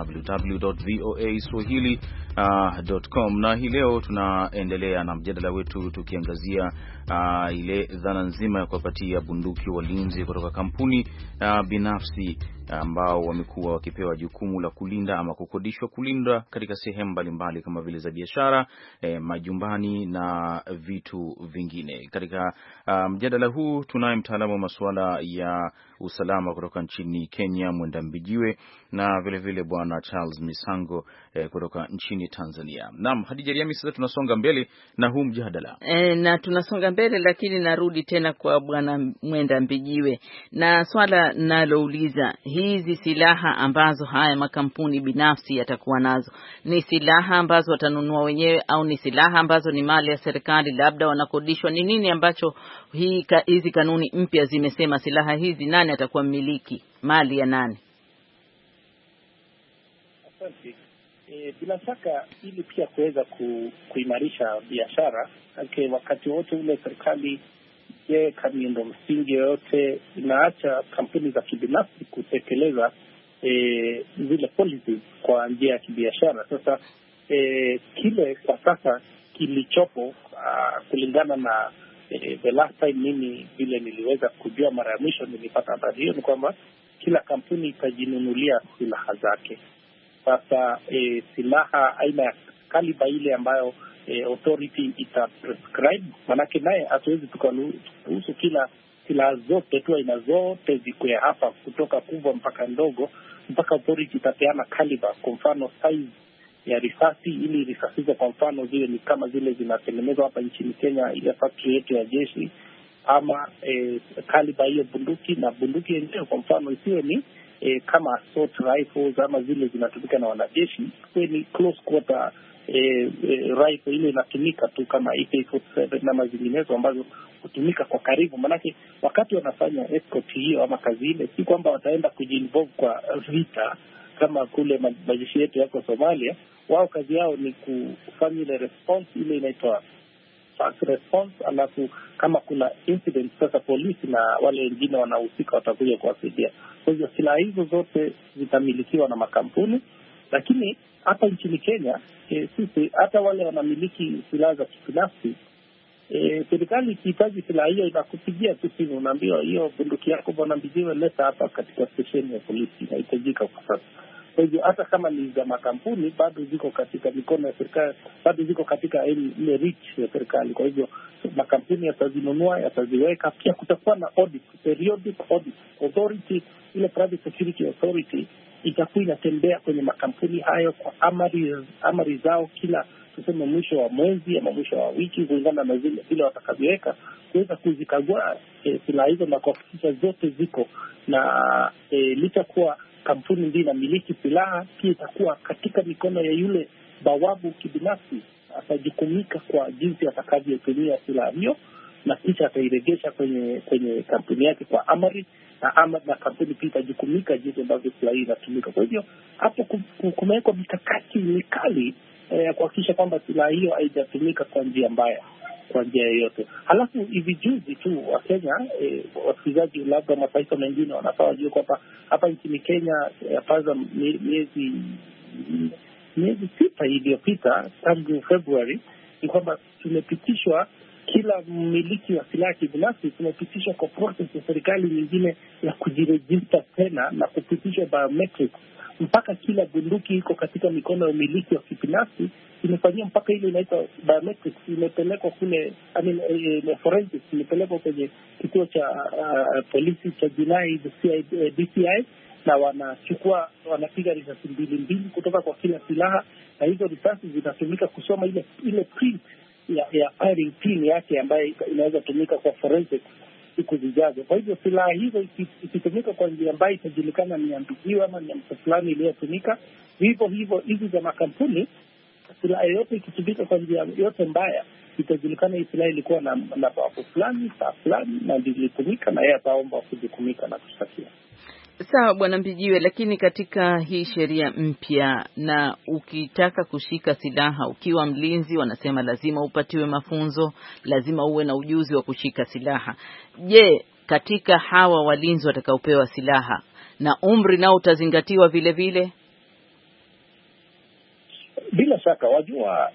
www.voaswahili.com, na hii leo tunaendelea na mjadala wetu tukiangazia ile dhana nzima ya kuwapatia bunduki walinzi kutoka kampuni binafsi ambao wamekuwa wakipewa jukumu la kulinda ama kukodishwa kulinda katika sehemu mbalimbali kama vile za biashara, majumbani na vitu vingine. Katika mjadala huu tunaye mtaalamu wa masuala ya usalama kutoka nchini Kenya, Mwenda Mbijiwe, na vile vile bwana Charles Misango kutoka nchini Tanzania. Naam, Hadija Riami, sasa tunasonga mbele na huu mjadala. Na tunasonga mbele, lakini narudi tena kwa bwana Mwenda Mbijiwe na swala nalouliza, hizi silaha ambazo haya makampuni binafsi yatakuwa nazo ni silaha ambazo watanunua wenyewe au ni silaha ambazo ni mali ya serikali, labda wanakodishwa? Ni nini ambacho hizi kanuni mpya zimesema silaha hizi nani atakuwa mmiliki, mali ya nani? Asante. Bila shaka ili pia kuweza kuimarisha biashara, wakati wote ule serikali miundo msingi yoyote inaacha kampuni za kibinafsi kutekeleza zile policies kwa njia ya kibiashara. Sasa kile kwa sasa kilichopo kulingana na the last time mimi vile niliweza kujua mara ya mwisho nilipata habari hiyo, ni kwamba kila kampuni itajinunulia silaha zake. Sasa silaha aina ya kaliba ile ambayo authority ita prescribe, manake naye hatuwezi tukaruhusu kila silaha zote tu aina zote ziko hapa kutoka kubwa mpaka ndogo, mpaka authority itapeana kaliba. Kwa mfano size ya risasi, ili risasi hizo kwa mfano zile ni kama zile zinatengenezwa hapa nchini Kenya, ile factory yetu ya jeshi, ama kaliba hiyo bunduki, na bunduki yenyewe kwa mfano isiwe ni kama assault rifles ama zile zinatumika na wanajeshi, isiwe ni close quarter rifle ile inatumika tu kama AK-47 na mazinginezo ambazo hutumika kwa karibu. Manake wakati wanafanya escort hiyo ama kazi ile, si kwamba wataenda kujinvolve kwa vita kama kule majeshi yetu yako Somalia. Wao kazi yao ni kufanya ile response ile inaitwa fast response, alafu kama kuna incident sasa polisi na wale wengine wanahusika watakuja kuwasaidia. Kwa hivyo silaha hizo zote zitamilikiwa na makampuni, lakini hapa nchini Kenya sisi hata wale wanamiliki silaha za kibinafsi, serikali ikihitaji silaha hiyo inakupigia tu simu, unaambiwa hiyo bunduki yako bwana Mbijiwe leta hapa katika station ya polisi, inahitajika kwa sasa. Kwa hivyo hata kama ni za makampuni bado ziko katika mikono ya serikali, bado ziko katika ile reach ya serikali. Kwa hivyo makampuni yatazinunua, yataziweka. Pia kutakuwa na audit, periodic audit. Authority ile private security authority itakuwa inatembea kwenye makampuni hayo kwa amri zao kila tuseme mwisho wa mwezi ama mwisho wa wiki, kulingana na vile watakavyoweka, kuweza kuzikagua silaha hizo na kuhakikisha zote ziko na litakuwa kampuni ndio inamiliki silaha, pia itakuwa katika mikono ya yule bawabu kibinafsi. Atajukumika kwa jinsi atakavyotumia silaha hiyo, na kisha atairegesha kwenye kampuni yake kwa amri, na kampuni pia itajukumika jinsi ambavyo silaha hii inatumika. Kwa hivyo hapo kumewekwa mikakati mikali ya kuhakikisha kwamba silaha hiyo haijatumika kwa njia mbaya, kwa njia yoyote. Halafu hivi juzi tu wa Kenya, wasikilizaji labda mataifa mengine wanafaa wajue kwamba hapa nchini Kenya yapaza miezi 6 iliyopita tangu February, ni kwamba tumepitishwa, kila mmiliki wa silaha kibinafsi tumepitishwa kwa process ya serikali nyingine ya kujirejista tena na kupitishwa biometrics, mpaka kila bunduki iko katika mikono ya umiliki wa kibinafsi imefanyia mpaka ile inaitwa biometrics, imepelekwa kule forensics, imepelekwa kwenye kituo cha polisi cha jinai DCI, na wanapiga risasi mbili kutoka kwa kila silaha, na hizo risasi zinatumika kusoma ile print ya firing pin yake ambayo inaweza tumika kwa forensics siku zijazo. Kwa hivyo silaha hizo ikitumika kwa njia ambayo itajulikana ni ambigiwa ama ni mtu fulani iliyotumika, hivyo hizi za makampuni, silaha yote ikitumika kwa njia yote mbaya itajulikana hii silaha ilikuwa na bawabu fulani, saa fulani, na ilitumika, na yeye ataomba kujukumika na kushtakiwa. Sawa Bwana Mbijiwe, lakini katika hii sheria mpya, na ukitaka kushika silaha ukiwa mlinzi, wanasema lazima upatiwe mafunzo, lazima uwe na ujuzi wa kushika silaha. Je, katika hawa walinzi watakaopewa silaha na umri nao utazingatiwa vile vile? Bila shaka wajua,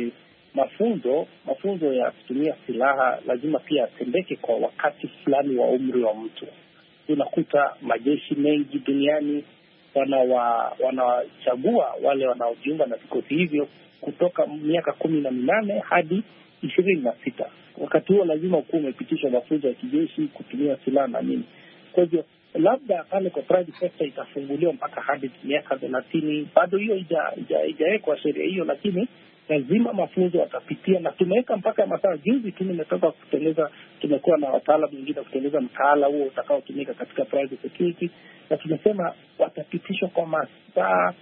mafunzo ya kutumia silaha lazima pia atendeke kwa wakati fulani wa umri wa mtu. Unakuta majeshi mengi duniani wanawachagua wale wanaojiunga na vikosi hivyo kutoka miaka 18 hadi 26. Wakati huo lazima ukuwa umepitishwa mafunzo ya kijeshi, kutumia silaha na nini. Kwa hivyo labda pale kwa private sector itafunguliwa mpaka hadi miaka 30. Bado hiyo haijawekwa sheria hiyo, lakini lazima mafunzo watapitia, na tumeweka mpaka masaa. Juzi tu nimetoka tumekuwa na wataalamu wengine kutengeneza mtaala huo utakaotumika katika private security, na tumesema watapitishwa kwa masaa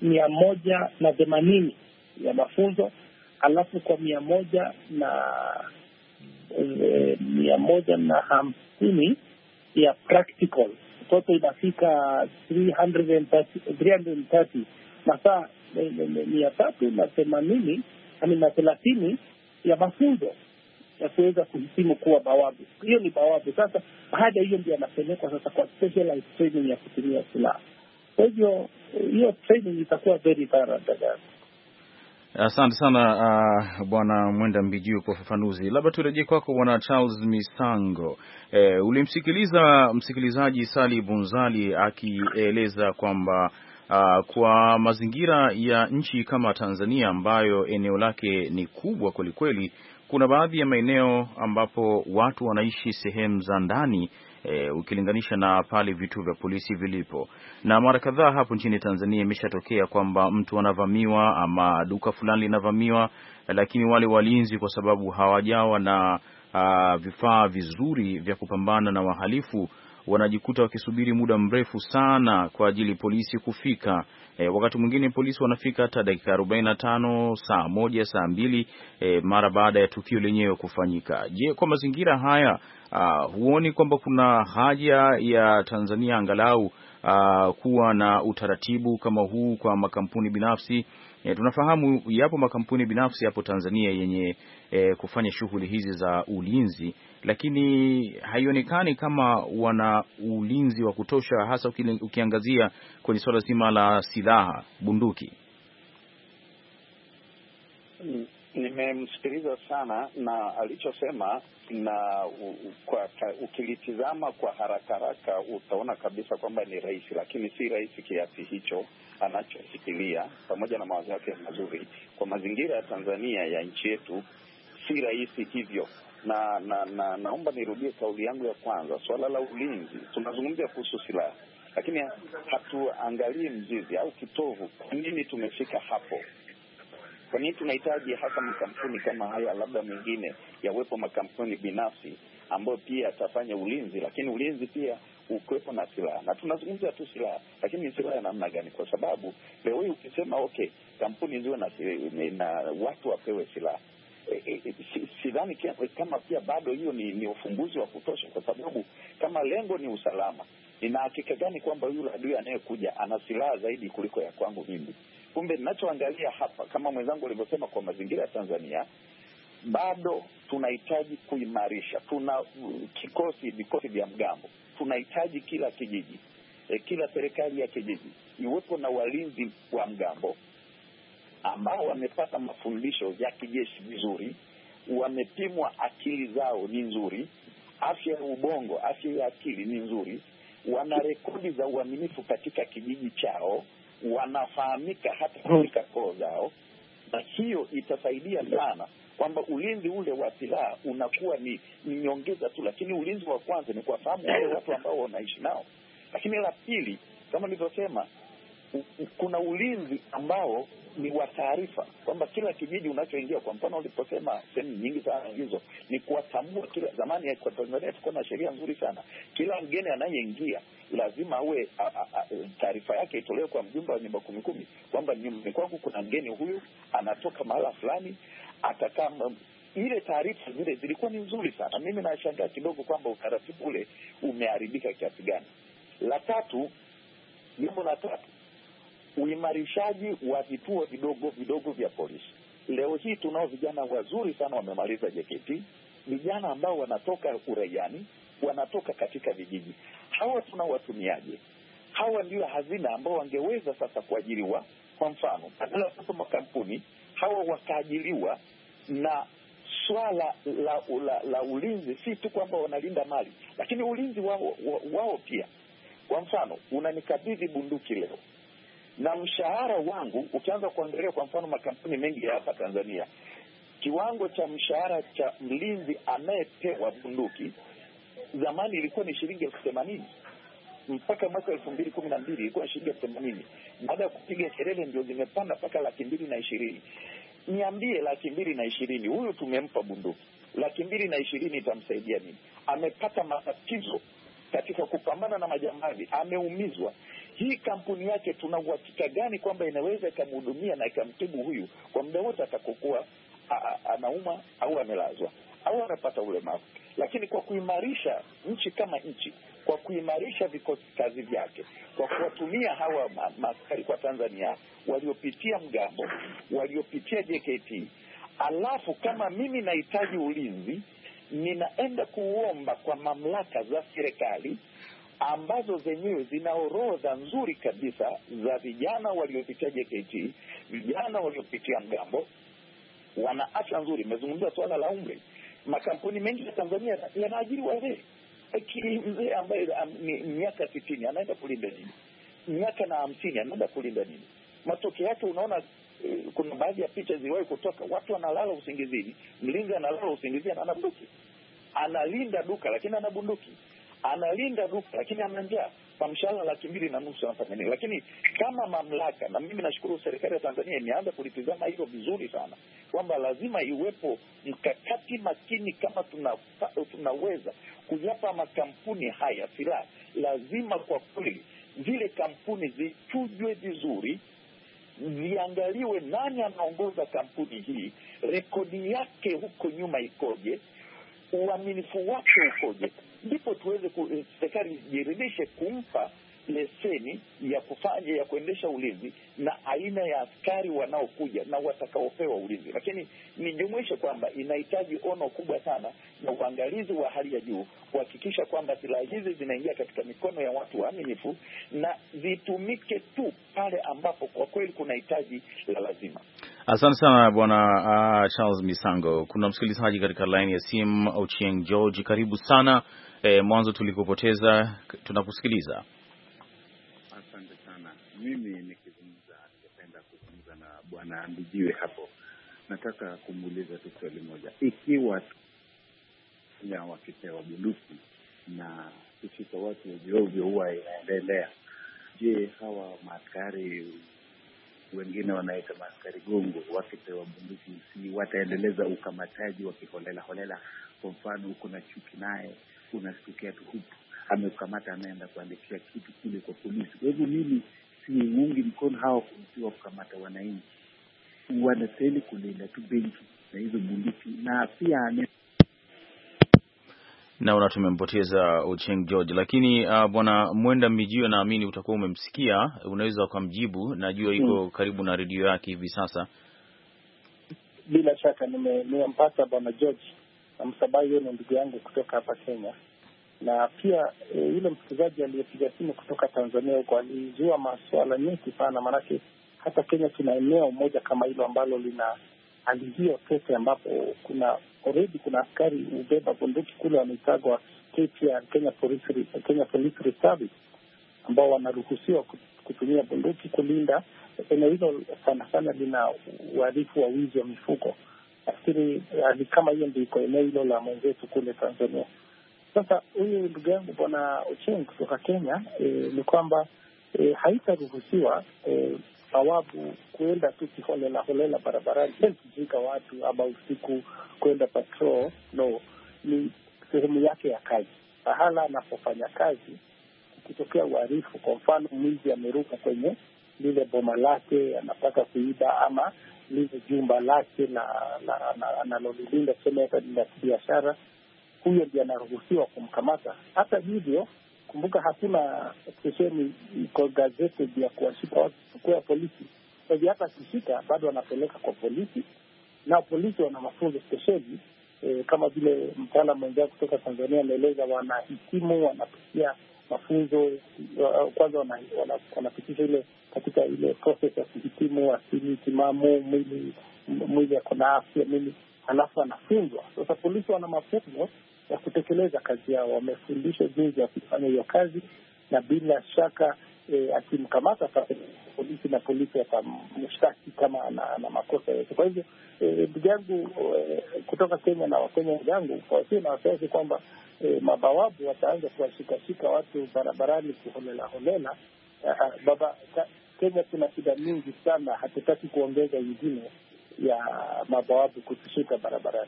180 ya mafunzo, alafu kwa 150 ya practical. Toto inafika 330 masaa 380 na 30 ya mafunzo ya kuweza kuhitimu kuwa bawabu. Hiyo ni bawabu. Sasa baada hiyo ndio anapelekwa sasa kwa specialized training ya kutumia silaha. Kwa hivyo hiyo training itakuwa very thorough. Asante sana Bwana Mwenda Mbijiwe kwa ufafanuzi. Labda turejee kwako Bwana Charles Misango. Ulimsikiliza msikilizaji Sali Bunzali akieleza kwamba kwa mazingira ya nchi kama Tanzania ambayo eneo lake ni kubwa kwelikweli, kuna baadhi ya maeneo ambapo watu wanaishi sehemu za ndani ukilinganisha na pale vituo vya polisi vilipo. Na mara kadhaa hapo nchini Tanzania imeshatokea kwamba mtu anavamiwa ama duka fulani linavamiwa, lakini wale walinzi kwa sababu hawajawa na vifaa vizuri vya kupambana na wahalifu wanajikuta wakisubiri muda mrefu sana kwa ajili polisi kufika. Wakati mwingine polisi wanafika hata dakika 45, saa moja, saa mbili mara baada ya tukio lenyewe kufanyika. Je, kwa mazingira haya huoni kwamba kuna haja ya Tanzania angalau kuwa na utaratibu kama huu kwa makampuni binafsi? Tunafahamu yapo makampuni binafsi hapo Tanzania yenye kufanya shughuli hizi za ulinzi, lakini haionekani kama wana ulinzi wa kutosha, hasa ukiangazia kwenye swala zima la silaha, bunduki. Nimemsikiliza sana na alichosema, na ukilitizama kwa haraka haraka utaona kabisa kwamba ni rahisi, lakini si rahisi kiasi hicho anachofikiria, pamoja na mawazo yake mazuri. Kwa mazingira ya Tanzania ya nchi yetu si rahisi hivyo. Naomba nirudie kauli yangu ya kwanza. Swala la ulinzi, tunazungumzia kuhusu silaha, lakini hatuangalii mzizi au kitovu. Kwa nini tumefika hapo? Kwa nini tunahitaji hasa makampuni kama haya? Labda mengine yawepo makampuni binafsi ambayo pia atafanya ulinzi, lakini ulinzi pia ukiwepo na silaha. Na tunazungumzia tu silaha, lakini silaha ya namna gani? Kwa sababu leo hii ukisema okay, kampuni ziwe na watu wapewe silaha, sidhani kama pia bado hiyo ni ufumbuzi wa kutosha, kwa sababu kama lengo ni usalama, nina hakika gani kwamba yule adui anayekuja ana silaha zaidi kuliko ya kwangu mimi? Kumbe ninachoangalia hapa, kama mwenzangu alivyosema, kwa mazingira ya Tanzania bado tunahitaji kuimarisha. Tuna vikosi vya mgambo, tunahitaji kila kijiji, kila serikali ya kijiji iwepo na walinzi wa mgambo ambao wamepata mafundisho ya kijeshi vizuri, wamepimwa, akili zao ni nzuri, afya ya ubongo, afya ya akili ni nzuri, wana rekodi za uaminifu katika kijiji chao, wanafahamika hata katika koo zao. Na hiyo itasaidia sana kwamba ulinzi ule wa silaha unakuwa ni nyongeza tu, lakini ulinzi wa kwanza ni kuwafahamu wale watu ambao wanaishi nao. Lakini la pili, kama nilivyosema, kuna ulinzi ambao ni wa taarifa, kwamba kila kijiji unachoingia, kwa mfano uliposema sehemu nyingi sana hizo ni kuwatambua kila. Zamani kwa Tanzania tulikuwa na sheria nzuri sana, kila mgeni anayeingia lazima awe taarifa yake itolewe kwa mjumbe wa nyumba 10 kwamba nyumbani kwangu kuna mgeni huyu anatoka mahala fulani, atakaa. Ile taarifa zile zilikuwa ni nzuri sana. Mimi nashangaa kidogo kwamba utaratibu ule umeharibika kiasi gani. Jambo la tatu, uimarishaji wa vituo vidogo vidogo vya polisi. Leo hii tunao vijana wazuri sana wamemaliza JKT, vijana ambao wanatoka uraiani, wanatoka katika vijiji. Hawa tunawatumiaje? Hawa ndio hazina ambao wangeweza sasa kuajiriwa. Kwa mfano, badala sasa makampuni hawa wakaajiriwa, na swala la ulinzi si tu kwamba wanalinda mali, lakini ulinzi wao pia. Kwa mfano, unanikabidhi bunduki leo na mshahara wangu, ukianza kuangalia kwa mfano makampuni mengi ya hapa Tanzania, kiwango cha mshahara cha mlinzi anayepewa bunduki zamani ilikuwa ni shilingi 80,000. Mpaka mwaka 2012 ilikuwa shilingi 80,000. Baada ya kupiga kelele ndio zimepanda mpaka 220,000. Niambie, 220,000 huyu tumempa bunduki, 220,000 itamsaidia nini? Amepata matatizo katika kupambana na majambazi, ameumizwa. Hii kampuni yake tuna uhakika gani kwamba inaweza ikamhudumia na ikamtibu huyu kwa muda wote atakokuwa anauma au amelazwa au anapata ulemavu? Lakini kwa kuimarisha nchi kama nchi, kwa kuimarisha vikosi kazi vyake, kwa kuwatumia hawa maaskari kwa Tanzania waliopitia mgambo, waliopitia JKT, alafu kama mimi nahitaji ulinzi, ninaenda kuomba kwa mamlaka za serikali ambazo zenyewe zina orodha nzuri kabisa za vijana waliopitia JKT, vijana waliopitia mgambo, wana afya nzuri. Nimezungumza swala la umri. Makampuni mengi ya Tanzania yanaajiri wazee. Mzee ambaye ni miaka 60 anaenda kulinda nini? Miaka na 50 anaenda kulinda nini? Matokeo yake unaona, kuna baadhi ya picha ziliwahi kutoka, watu wanalala usingizini, mlinzi analala usingizini, ana bunduki. Analinda duka lakini ana bunduki. Analinda duka lakini ana njaa. Kwa mshahara 2,500 anafanya nini? Lakini kama mamlaka, na mimi nashukuru serikali ya Tanzania imeanza kulitizama hilo vizuri sana, kwamba lazima iwepo mkakati makini. Kama tunaweza kuyapa makampuni haya silaha, lazima kwa kweli zile kampuni zichujwe vizuri, ziangaliwe nani anaongoza kampuni hii, rekodi yake huko nyuma ikoje, uaminifu wake ukoje, ndipo tuweze serikali jiridhishe kumpa leseni ya kuendesha ulinzi na aina ya askari wanaokuja na watakaopewa ulinzi. Lakini nijumuishe kwamba inahitaji ono kubwa sana na uangalizi wa hali ya juu kuhakikisha kwamba silaha hizi zinaingia katika mikono ya watu waaminifu na zitumike tu pale ambapo kwa kweli kuna hitaji la lazima. Asante sana Bwana Charles Misango. Kuna msikilizaji katika line ya simu, Ochieng George, karibu sana. Mwanzo tulikupoteza, tunakusikiliza. Asante sana. Mimi ningependa kuzungumza na Bwana Ambijiwe hapo. Nataka kumuuliza tu swali moja. Ikiwa wakipewa bunduki na kushika watu ovyo huwa inaendelea, je, hawa maaskari wengine wanaita maaskari gongo wakipewa bunduki si wataendeleza ukamataji wakiholela? Kwa mfano, uko na chuki naye, unasikia tu huku amekamata, anaenda kuandikia kitu kule kwa polisi. Kwa hivyo mimi siungi mkono hawa kuruhusiwa kukamata wananchi. Wanastahili kulinda tu benki na hizo bunduki. Na pia naona tumempoteza Ochieng George, lakini Bwana Mwenda Mijio, naamini utakuwa umemsikia, unaweza ukamjibu. Najua iko karibu na redio yake hivi sasa. Bila shaka nimempata Bwana George na Msabai, yeye ni ndugu yangu kutoka hapa Kenya, na pia yule msikilizaji aliyepiga simu kutoka Tanzania huko alizua masuala nyingi sana, manake hata Kenya tuna eneo moja kama hilo ambalo lina hali hiyo tete, ambapo kuna askari ubeba bunduki kule wanaitagwa KPR, Kenya Police Reserve, ambao wanaruhusiwa kutumia bunduki kulinda eneo hilo. Sana sana lina uhalifu wa wizi wa mifugo. Nafikiri hali kama hiyo ndio iko eneo hilo la mwenzetu kule Tanzania. Sasa huyu ndugu yangu Bwana Ochieng kutoka Kenya, ni kwamba haitaruhusiwa sababu kuenda tu kiholela barabarani kujika watu ama usiku kwenda patrol. No, ni sehemu yake ya kazi. Pahala anapofanya kazi, kutokea uhalifu, kwa mfano mwizi ameruka kwenye lile boma lake, anataka kuiba, ama lile jumba lake analolilinda, tuseme hata la biashara, huyo ndiye anaruhusiwa kumkamata. Hata hivyo Kumbuka hakuna stesheni iko gazeti ya kuwashika watu kwa polisi. Kwa hivyo hata kishika bado wanapeleka kwa polisi, na polisi wana mafunzo stesheni kama vile mtaalamu mwenzao kutoka Tanzania ameeleza, wanahitimu, wanapitia mafunzo kwanza, wanapitisha ile katika ile process ya kuhitimu asili timamu, mwili yako na afya nini, halafu anafunzwa. Sasa polisi wana mafunzo ya kutekeleza kazi yao, wamefundishwa jinsi ya kufanya hiyo kazi, na bila shaka akimkamata polisi na polisi watamshtaki kama ana makosa yote. Kwa hivyo ndugu yangu kutoka Kenya na Wakenya wenzangu, wasio na wasiwasi kwamba mabawabu wataanza kuwashikashika watu barabarani kiholela. Kenya tuna shida mingi sana, hatutaki kuongeza nyingine ya mabawabu kutushika barabarani.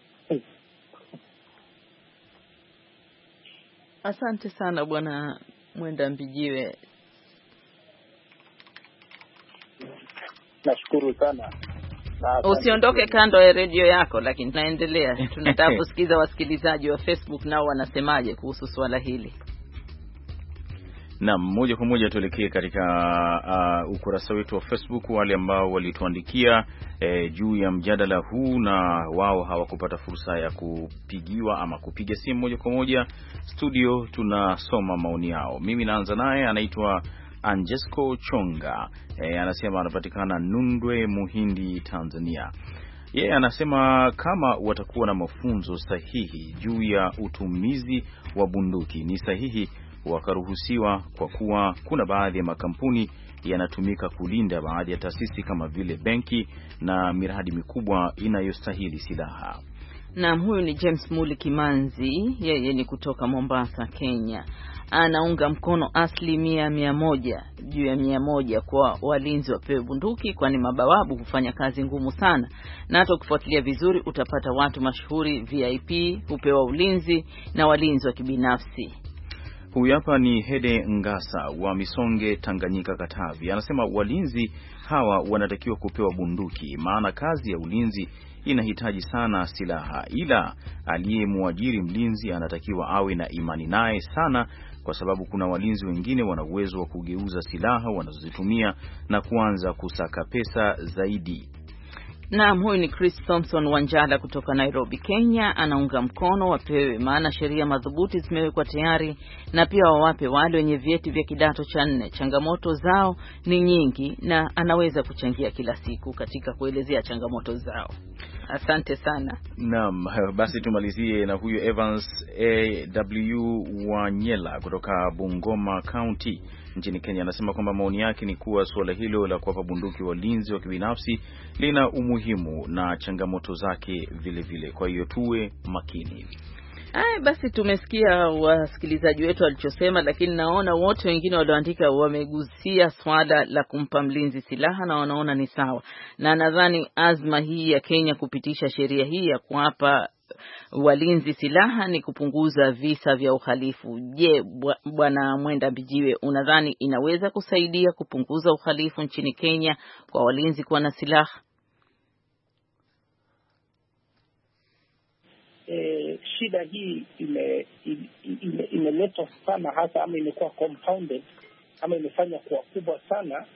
Asante sana Bwana Mwenda Mbijiwe. Nashukuru sana. Usiondoke kando ya redio yako, lakini tunaendelea. Tunataka kusikiza wasikilizaji wa Facebook nao wanasemaje kuhusu swala hili. Naam, moja kwa moja tuelekee katika ukurasa wetu wa Facebook, wale ambao walituandikia juu ya mjadala huu na wao hawakupata fursa ya kupigiwa ama kupiga simu moja kwa moja studio. Tunasoma maoni yao. Mimi naanza naye, anaitwa Anjesco Chonga. Anasema anapatikana Nundwe, Muhindi, Tanzania. Yeye anasema kama watakuwa na mafunzo sahihi juu ya utumizi wa bunduki ni sahihi wakaruhusiwa, kwa kuwa kuna baadhi ya makampuni yanatumika kulinda baadhi ya taasisi kama vile benki na miradi mikubwa inayostahili silaha. Naam, huyu ni James Muli Kimanzi, yeye ni kutoka Mombasa, Kenya. Anaunga mkono 100% juu ya 100 kwa walinzi wapewe bunduki, kwani mabawabu hufanya kazi ngumu sana, na hata ukifuatilia vizuri utapata watu mashuhuri VIP hupewa ulinzi na walinzi wa kibinafsi. Huyu hapa ni Hede Ngasa wa Misonge, Tanganyika, Katavi. Anasema walinzi hawa wanatakiwa kupewa bunduki, maana kazi ya ulinzi inahitaji sana silaha, ila aliyemwajiri mlinzi anatakiwa awe na imani naye sana, kwa sababu kuna walinzi wengine wana uwezo wa kugeuza silaha wanazozitumia na kuanza kusaka pesa zaidi. Naam, huyu ni Chris Thompson Wanjala kutoka Nairobi, Kenya. Anaunga mkono wapewe, maana sheria madhubuti zimewekwa tayari, na pia wawape wale wenye vyeti vya kidato cha 4. Changamoto zao ni nyingi na anaweza kuchangia kila siku katika kuelezea changamoto zao. Asante sana. Naam, basi tumalizie na huyu Evans AW Wanyela kutoka Bungoma County nchini Kenya. Anasema kwamba maoni yake ni kuwa suala hilo la kuwapa bunduki walinzi wa kibinafsi lina umuhimu na changamoto zake vile vile, kwa hiyo tuwe makini. Basi tumesikia wasikilizaji wetu walichosema, lakini naona wote wengine walioandika wamegusia swala la kumpa mlinzi silaha na wanaona ni sawa. Na nadhani azma hii ya Kenya kupitisha sheria hii ya kuwapa walinzi silaha ni kupunguza visa vya uhalifu. Je, Bwana Mwenda Mbijiwe, unadhani inaweza kusaidia kupunguza uhalifu nchini Kenya kwa walinzi kuwa na silaha? Shida hii imeletwa sana hasa, ama imekuwa compounded, ama imefanya kuwa kubwa sana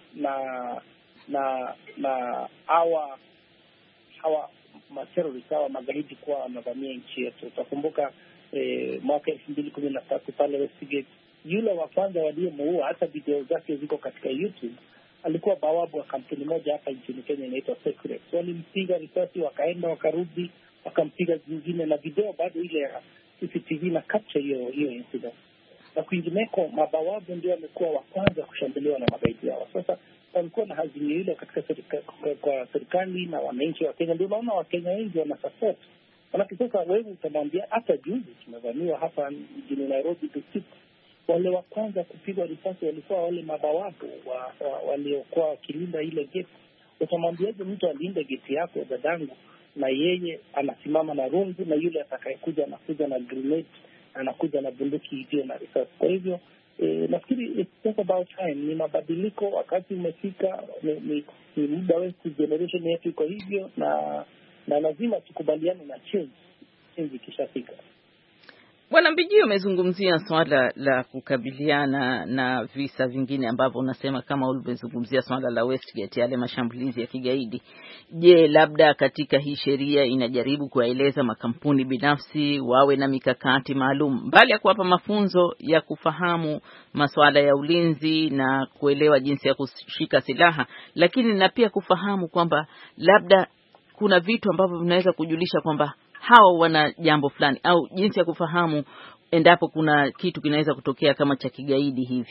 na hawa materrorist hawa magaidi kuwa wanavamia nchi yetu. Utakumbuka mwaka 2013 pale Westgate, yule wa kwanza waliomuua, hata video zake ziko katika YouTube, alikuwa bawabu wa kampuni moja hapa nchini Kenya inaitwa Secret. Walimpiga risasi, wakaenda wakarudi, wakampiga zingine, na video bado ile ya CCTV na capture hiyo incident. Na kwingineko mabawabu ndio wamekuwa wa kwanza kushambuliwa na magaidi hao. Sasa walikuwa na hazimio hilo katika kwa serikali na wananchi wa Kenya. Ndio maana Wakenya wengi wana support. Manake sasa wewe utamwambia, hata juzi tumevamiwa hapa mjini Nairobi district, wale wa kwanza kupigwa risasi walikuwa wale mabawabu waliokuwa wakilinda ile gate. Utamwambiaje mtu alinde gate yako dadangu, na yeye anasimama na rungu, na yule atakayekuja anakuja na grenade, anakuja na bunduki iliyo na risasi? Kwa hivyo nafikiri it's just about time. Ni mabadiliko, wakati umefika, ni muda wetu, generation yetu iko hivyo, na lazima tukubaliane na change ikishafika. Bwana Mbijio umezungumzia swala la kukabiliana na visa vingine ambavyo unasema kama ulivyozungumzia swala la Westgate, yale mashambulizi ya kigaidi. Je, labda katika hii sheria inajaribu kuwaeleza makampuni binafsi wawe na mikakati maalum, mbali ya kuwapa mafunzo ya kufahamu masuala ya ulinzi na kuelewa jinsi ya kushika silaha, lakini na pia kufahamu kwamba labda kuna vitu ambavyo vinaweza kujulisha kwamba hao wana jambo fulani, au jinsi ya kufahamu endapo kuna kitu kinaweza kutokea kama cha kigaidi hivi?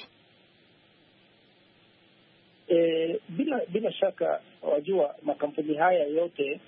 Bila shaka wajua makampuni haya yote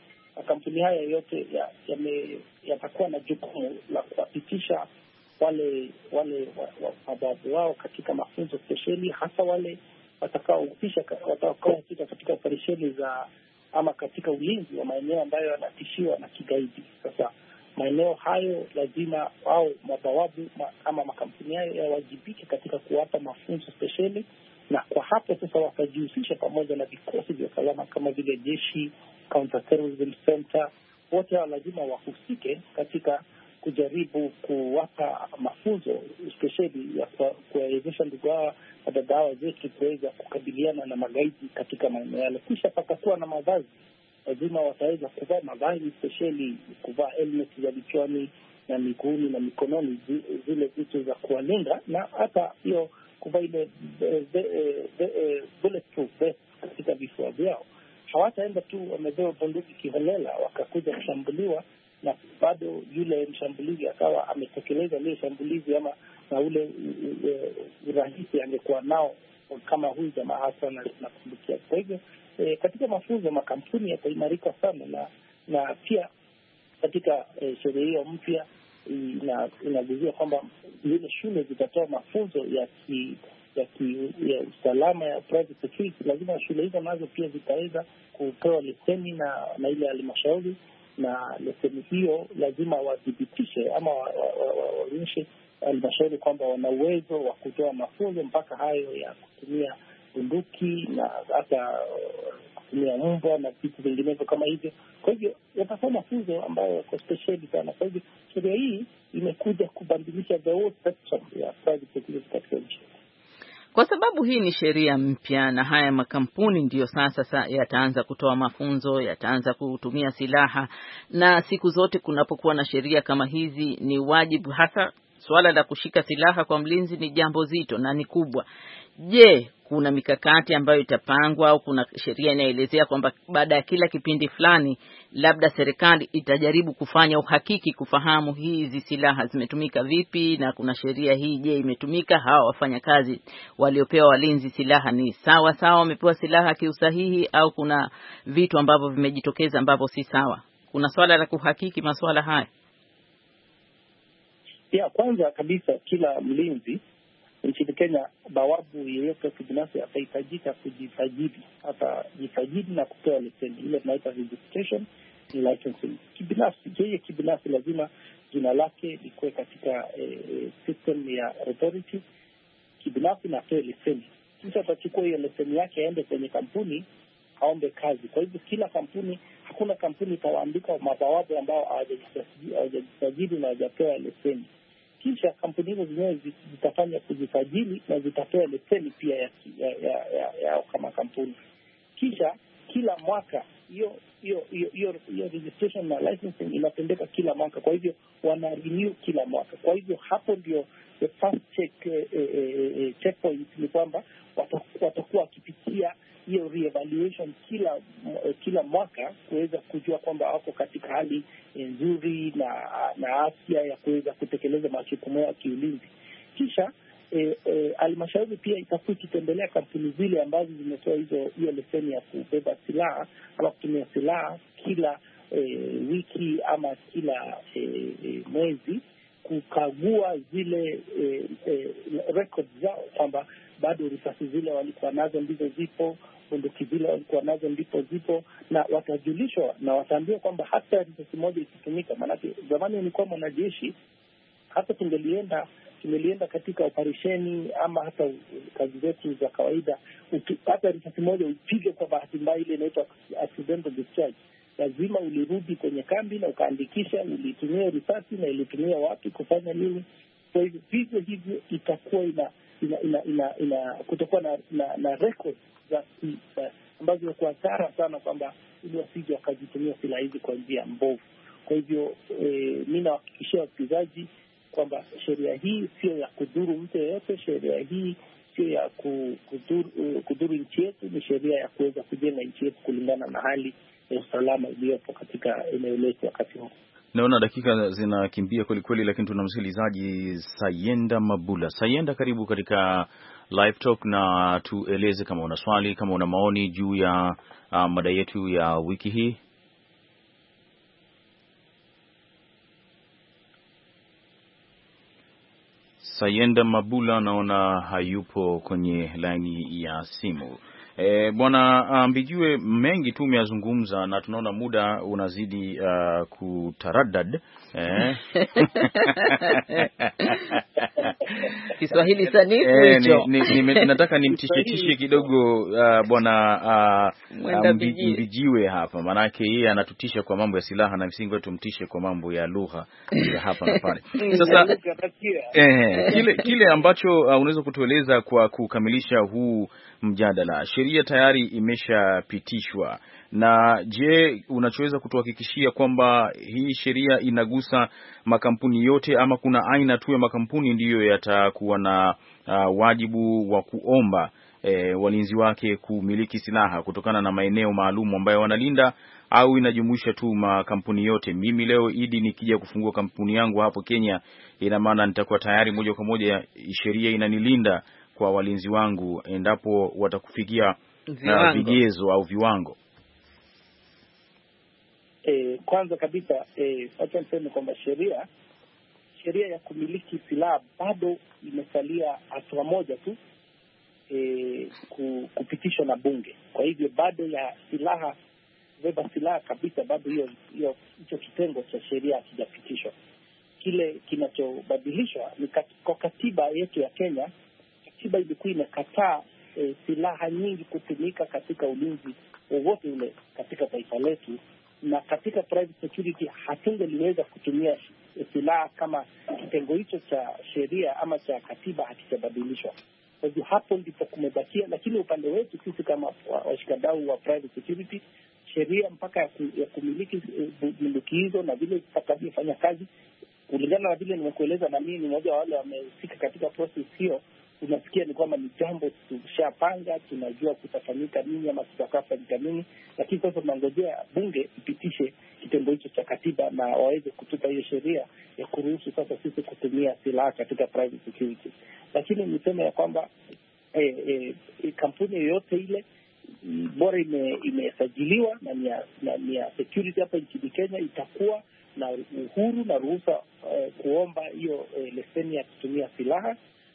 yatakuwa na jukumu la kuwapitisha wale wababu wao katika mafunzo spesheli, hasa wale watakaohusika katika operesheni za ama katika ulinzi wa maeneo ambayo yanatishiwa na kigaidi. Sasa maeneo hayo lazima au mabawabu ama makampuni hayo yawajibike katika kuwapa mafunzo spesheli, na kwa hapo sasa watajihusisha pamoja na vikosi vya usalama kama vile jeshi, Counter Terrorism Center. Wote hao lazima wahusike katika kujaribu kuwapa mafunzo spesheli ya kuwawezesha ndugu hawa na dada hawa zetu kuweza kukabiliana na magaidi katika maeneo yale. Kisha patakuwa na mavazi, lazima wataweza kuvaa mavazi spesheli, kuvaa helmet za vichwani na miguuni na mikononi, zile vitu za kuwalinda, na hata hiyo kuvaa ile bulletproof vest katika vifua vyao. Hawataenda tu wamebeba bunduki kiholela wakakuja kushambuliwa na bado yule mshambulizi akawa ametekeleza ile shambulizi ama na ule urahisi angekuwa nao kama huyu jamaa hasa na kumbukia. Kwa hivyo katika mafunzo makampuni yataimarika sana, na pia katika sheria hiyo mpya inaguzia kwamba zile shule zitatoa mafunzo ya usalama ya private security. Lazima shule hizo nazo pia zitaweza kupewa leseni na ile halmashauri, na leseni hiyo lazima wadhibitishe ama waonyeshe halmashauri kwamba wana uwezo wa kutoa mafunzo mpaka hayo ya kutumia bunduki na hata kutumia mbwa na vitu vinginevyo kama hivyo. Kwa hivyo yatakuwa mafunzo ambayo yako speciali sana. Kwa hivyo sheria hii imekuja kubadilisha the whole spectrum ya private security katika nchi. Kwa sababu hii ni sheria mpya na haya makampuni ndiyo sasa yataanza kutoa mafunzo, yataanza kutumia silaha, na siku zote kunapokuwa na sheria kama hizi ni wajibu, hasa swala la kushika silaha kwa mlinzi ni jambo zito na ni kubwa. Je, kuna mikakati ambayo itapangwa au kuna sheria inaelezea kwamba baada ya kila kipindi fulani labda serikali itajaribu kufanya uhakiki kufahamu hizi silaha zimetumika vipi, na kuna sheria hii je imetumika, hawa wafanyakazi waliopewa walinzi silaha ni sawa wamepewa silaha kiusahihi, au kuna vitu ambavyo vimejitokeza ambavyo si sawa? Kuna swala la kuhakiki masuala haya. Kwanza kabisa kila mlinzi nchini Kenya, bawabu yeyote kibinafsi atahitajika kujisajili na kupewa leseni ile tunaita registration licensing. Kibinafsi lazima jina lake likuwe katika system ya authority kibinafsi na apewe leseni. Kisha atachukua hiyo leseni yake aende kwenye kampuni aombe kazi. Kwa hivyo kila kampuni, hakuna kampuni itawaandika mabawabu ambao hawajajisajili na hawajapewa leseni. Kisha kampuni hizo zenyewe zitafanya kujisajili na zitapewa leseni pia ya kama kampuni. Kisha kila mwaka hiyo registration na licensing inatendeka kila mwaka. Kwa hivyo wana renew kila mwaka. Kwa hivyo hapo ndio the first checkpoint ni kwamba watakuwa wakipitia hiyo reevaluation kila mwaka kuweza kujua kwamba wako katika hali nzuri na afya ya kuweza kutekeleza majukumu ya kiulinzi. Kisha halmashauri pia itakuwa ikitembelea kampuni zile ambazo zimetoa hiyo leseni ya kubeba silaha ama kutumia silaha kila wiki ama kila mwezi, kukagua zile records zao kwamba bado risasi zile walikuwa nazo ndizo zipo, bunduki zile walikuwa nazo ndipo zipo, na watajulishwa na wataambiwa kwamba hata risasi moja ikitumika. Maanake zamani nilikuwa mwanajeshi, hata tungelienda katika operesheni ama hata kazi zetu za kawaida, hata risasi moja upige kwa bahati mbaya, ile inaitwa accidental discharge, lazima lazima ulirudi kwenye kambi na ukaandikisha ulitumia risasi na ilitumia wapi kufanya nini. Kwa hivyo vivyo hivyo itakuwa kutakuwa na record za ambazo ni kwa hatara sana, kwamba ili wasije wakazitumia silaha hizi kwa njia mbovu. Kwa hivyo mimi nawahakikishia wasikilizaji kwamba sheria hii sio ya kudhuru mtu yeyote. Sheria hii sio ya kudhuru nchi yetu. Ni sheria ya kuweza kujenga nchi yetu kulingana na hali ya usalama iliyopo katika eneo letu wakati huu. Naona dakika zinakimbia kweli kweli, lakini tuna msikilizaji Sayenda Mabula. Sayenda, karibu katika Live Talk, na tueleze kama una swali, kama una maoni juu ya mada yetu ya wiki hii. Sayenda Mabula naona hayupo kwenye laini ya simu. Bwana Mbijue, mengi tu umeyazungumza na tunaona muda unazidi kutaradad. Kiswahili sanifu hicho. Nataka nimtishe kidogo Bwana Mbijiwe hapa, manake yeye anatutisha kwa mambo ya silaha na msingi wetu tumtishe kwa mambo ya lugha ya hapa na pale. Sasa kile ambacho unaweza kutueleza kwa kukamilisha huu mjadala, sheria tayari imeshapitishwa, na je, unachoweza kutuhakikishia kwamba hii sheria inagusa makampuni yote ama kuna aina tu ya makampuni ndiyo yatakuwa na wajibu wa kuomba walinzi wake kumiliki silaha kutokana na maeneo maalum ambayo wanalinda, au inajumuisha tu makampuni yote? Mimi leo Idi nikija kufungua kampuni yangu hapo Kenya, ina maana nitakuwa tayari moja kwa moja sheria inanilinda kwa walinzi wangu endapo watakufikia vigezo au viwango? Kwanza kabisa wacha niseme kwamba sheria ya kumiliki silaha bado imesalia hatua moja tu kupitishwa na bunge. Kwa hivyo bado ya silaha, beba silaha kabisa, bado hicho kitengo cha sheria hakijapitishwa. Kile kinachobadilishwa ni kwa katiba yetu ya Kenya. Katiba ilikuwa imekataa silaha nyingi kutumika katika ulinzi wowote ule katika taifa letu, na katika private security hatungeliweza kutumia silaha kama kitengo hicho cha sheria ama cha katiba hakijabadilishwa. Kwa hivyo hapo ndipo kumebakia, lakini upande wetu sisi kama washikadau wa private security, sheria mpaka ya kumiliki bunduki hizo na vile zitakavyofanya kazi kulingana na vile nimekueleza, na mimi ni mmoja wa wale wamehusika katika process hiyo, unasikia ni kwamba ni jambo tushapanga, tunajua kutafanyika nini ama tutakafanyika nini, lakini sasa tunangojea bunge ipitishe kitengo hicho cha katiba na waweze kutupa hiyo sheria ya kuruhusu sasa sisi kutumia silaha katika private security. Lakini niseme ya kwamba kampuni yoyote ile bora imesajiliwa na ni ya security hapa nchini Kenya, itakuwa na uhuru na ruhusa kuomba hiyo leseni ya kutumia silaha.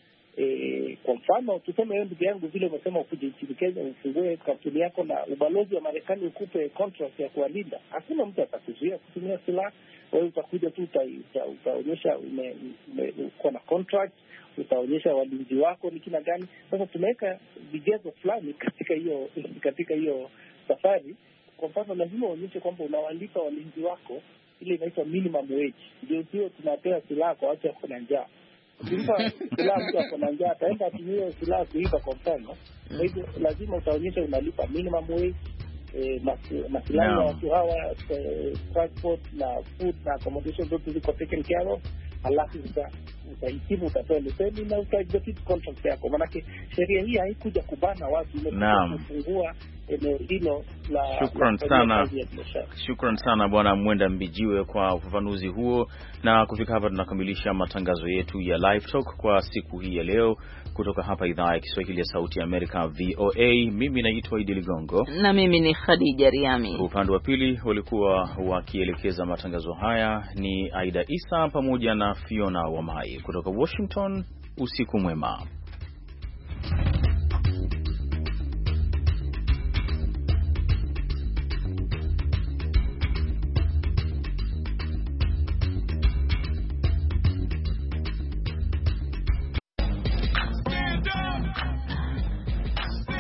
Kwa mfano tuseme wewe ndugu yangu vile umesema ukuje nchini Kenya ufungue kampuni yako na ubalozi wa Marekani ukupe contract ya kuwalinda, hakuna mtu atakuzuia kutumia silaha. Wewe utakuja tu utaonyesha uko na contract, utaonyesha walinzi wako ni kina gani. Sasa tumeweka vigezo fulani katika hiyo safari. Kwa mfano lazima uonyeshe kwamba unawalipa walinzi wako, ile inaitwa minimum wage. Ndio hiyo tunapewa silaha kwa watu wako na njaa. Ukimpa silaha mtu ako na njaa, ataenda atumie silaha kuiba kwa mfano. Kwa hivyo lazima utaonyesha unalipa minimum wage, masilahi ya watu hawa, transport na food na accommodation zote ziko taken care of. Halafu utahitimu, utatoa leseni na utaexecute contract yako. Maanake sheria hii haikuja kubana watu, imekuja kufungua eneo hilo la. Shukran sana Bwana Mwenda Mbijiwe kwa ufafanuzi huo, na kufika hapa tunakamilisha matangazo yetu ya Live Talk kwa siku hii ya leo kutoka hapa idhaa ya Kiswahili ya Sauti ya Amerika VOA. Mimi naitwa Idi Ligongo na mimi ni Khadija Riami. Upande wa pili walikuwa wakielekeza matangazo haya ni Aida Isa pamoja na Fiona Wamai. Kutoka Washington, usiku mwema.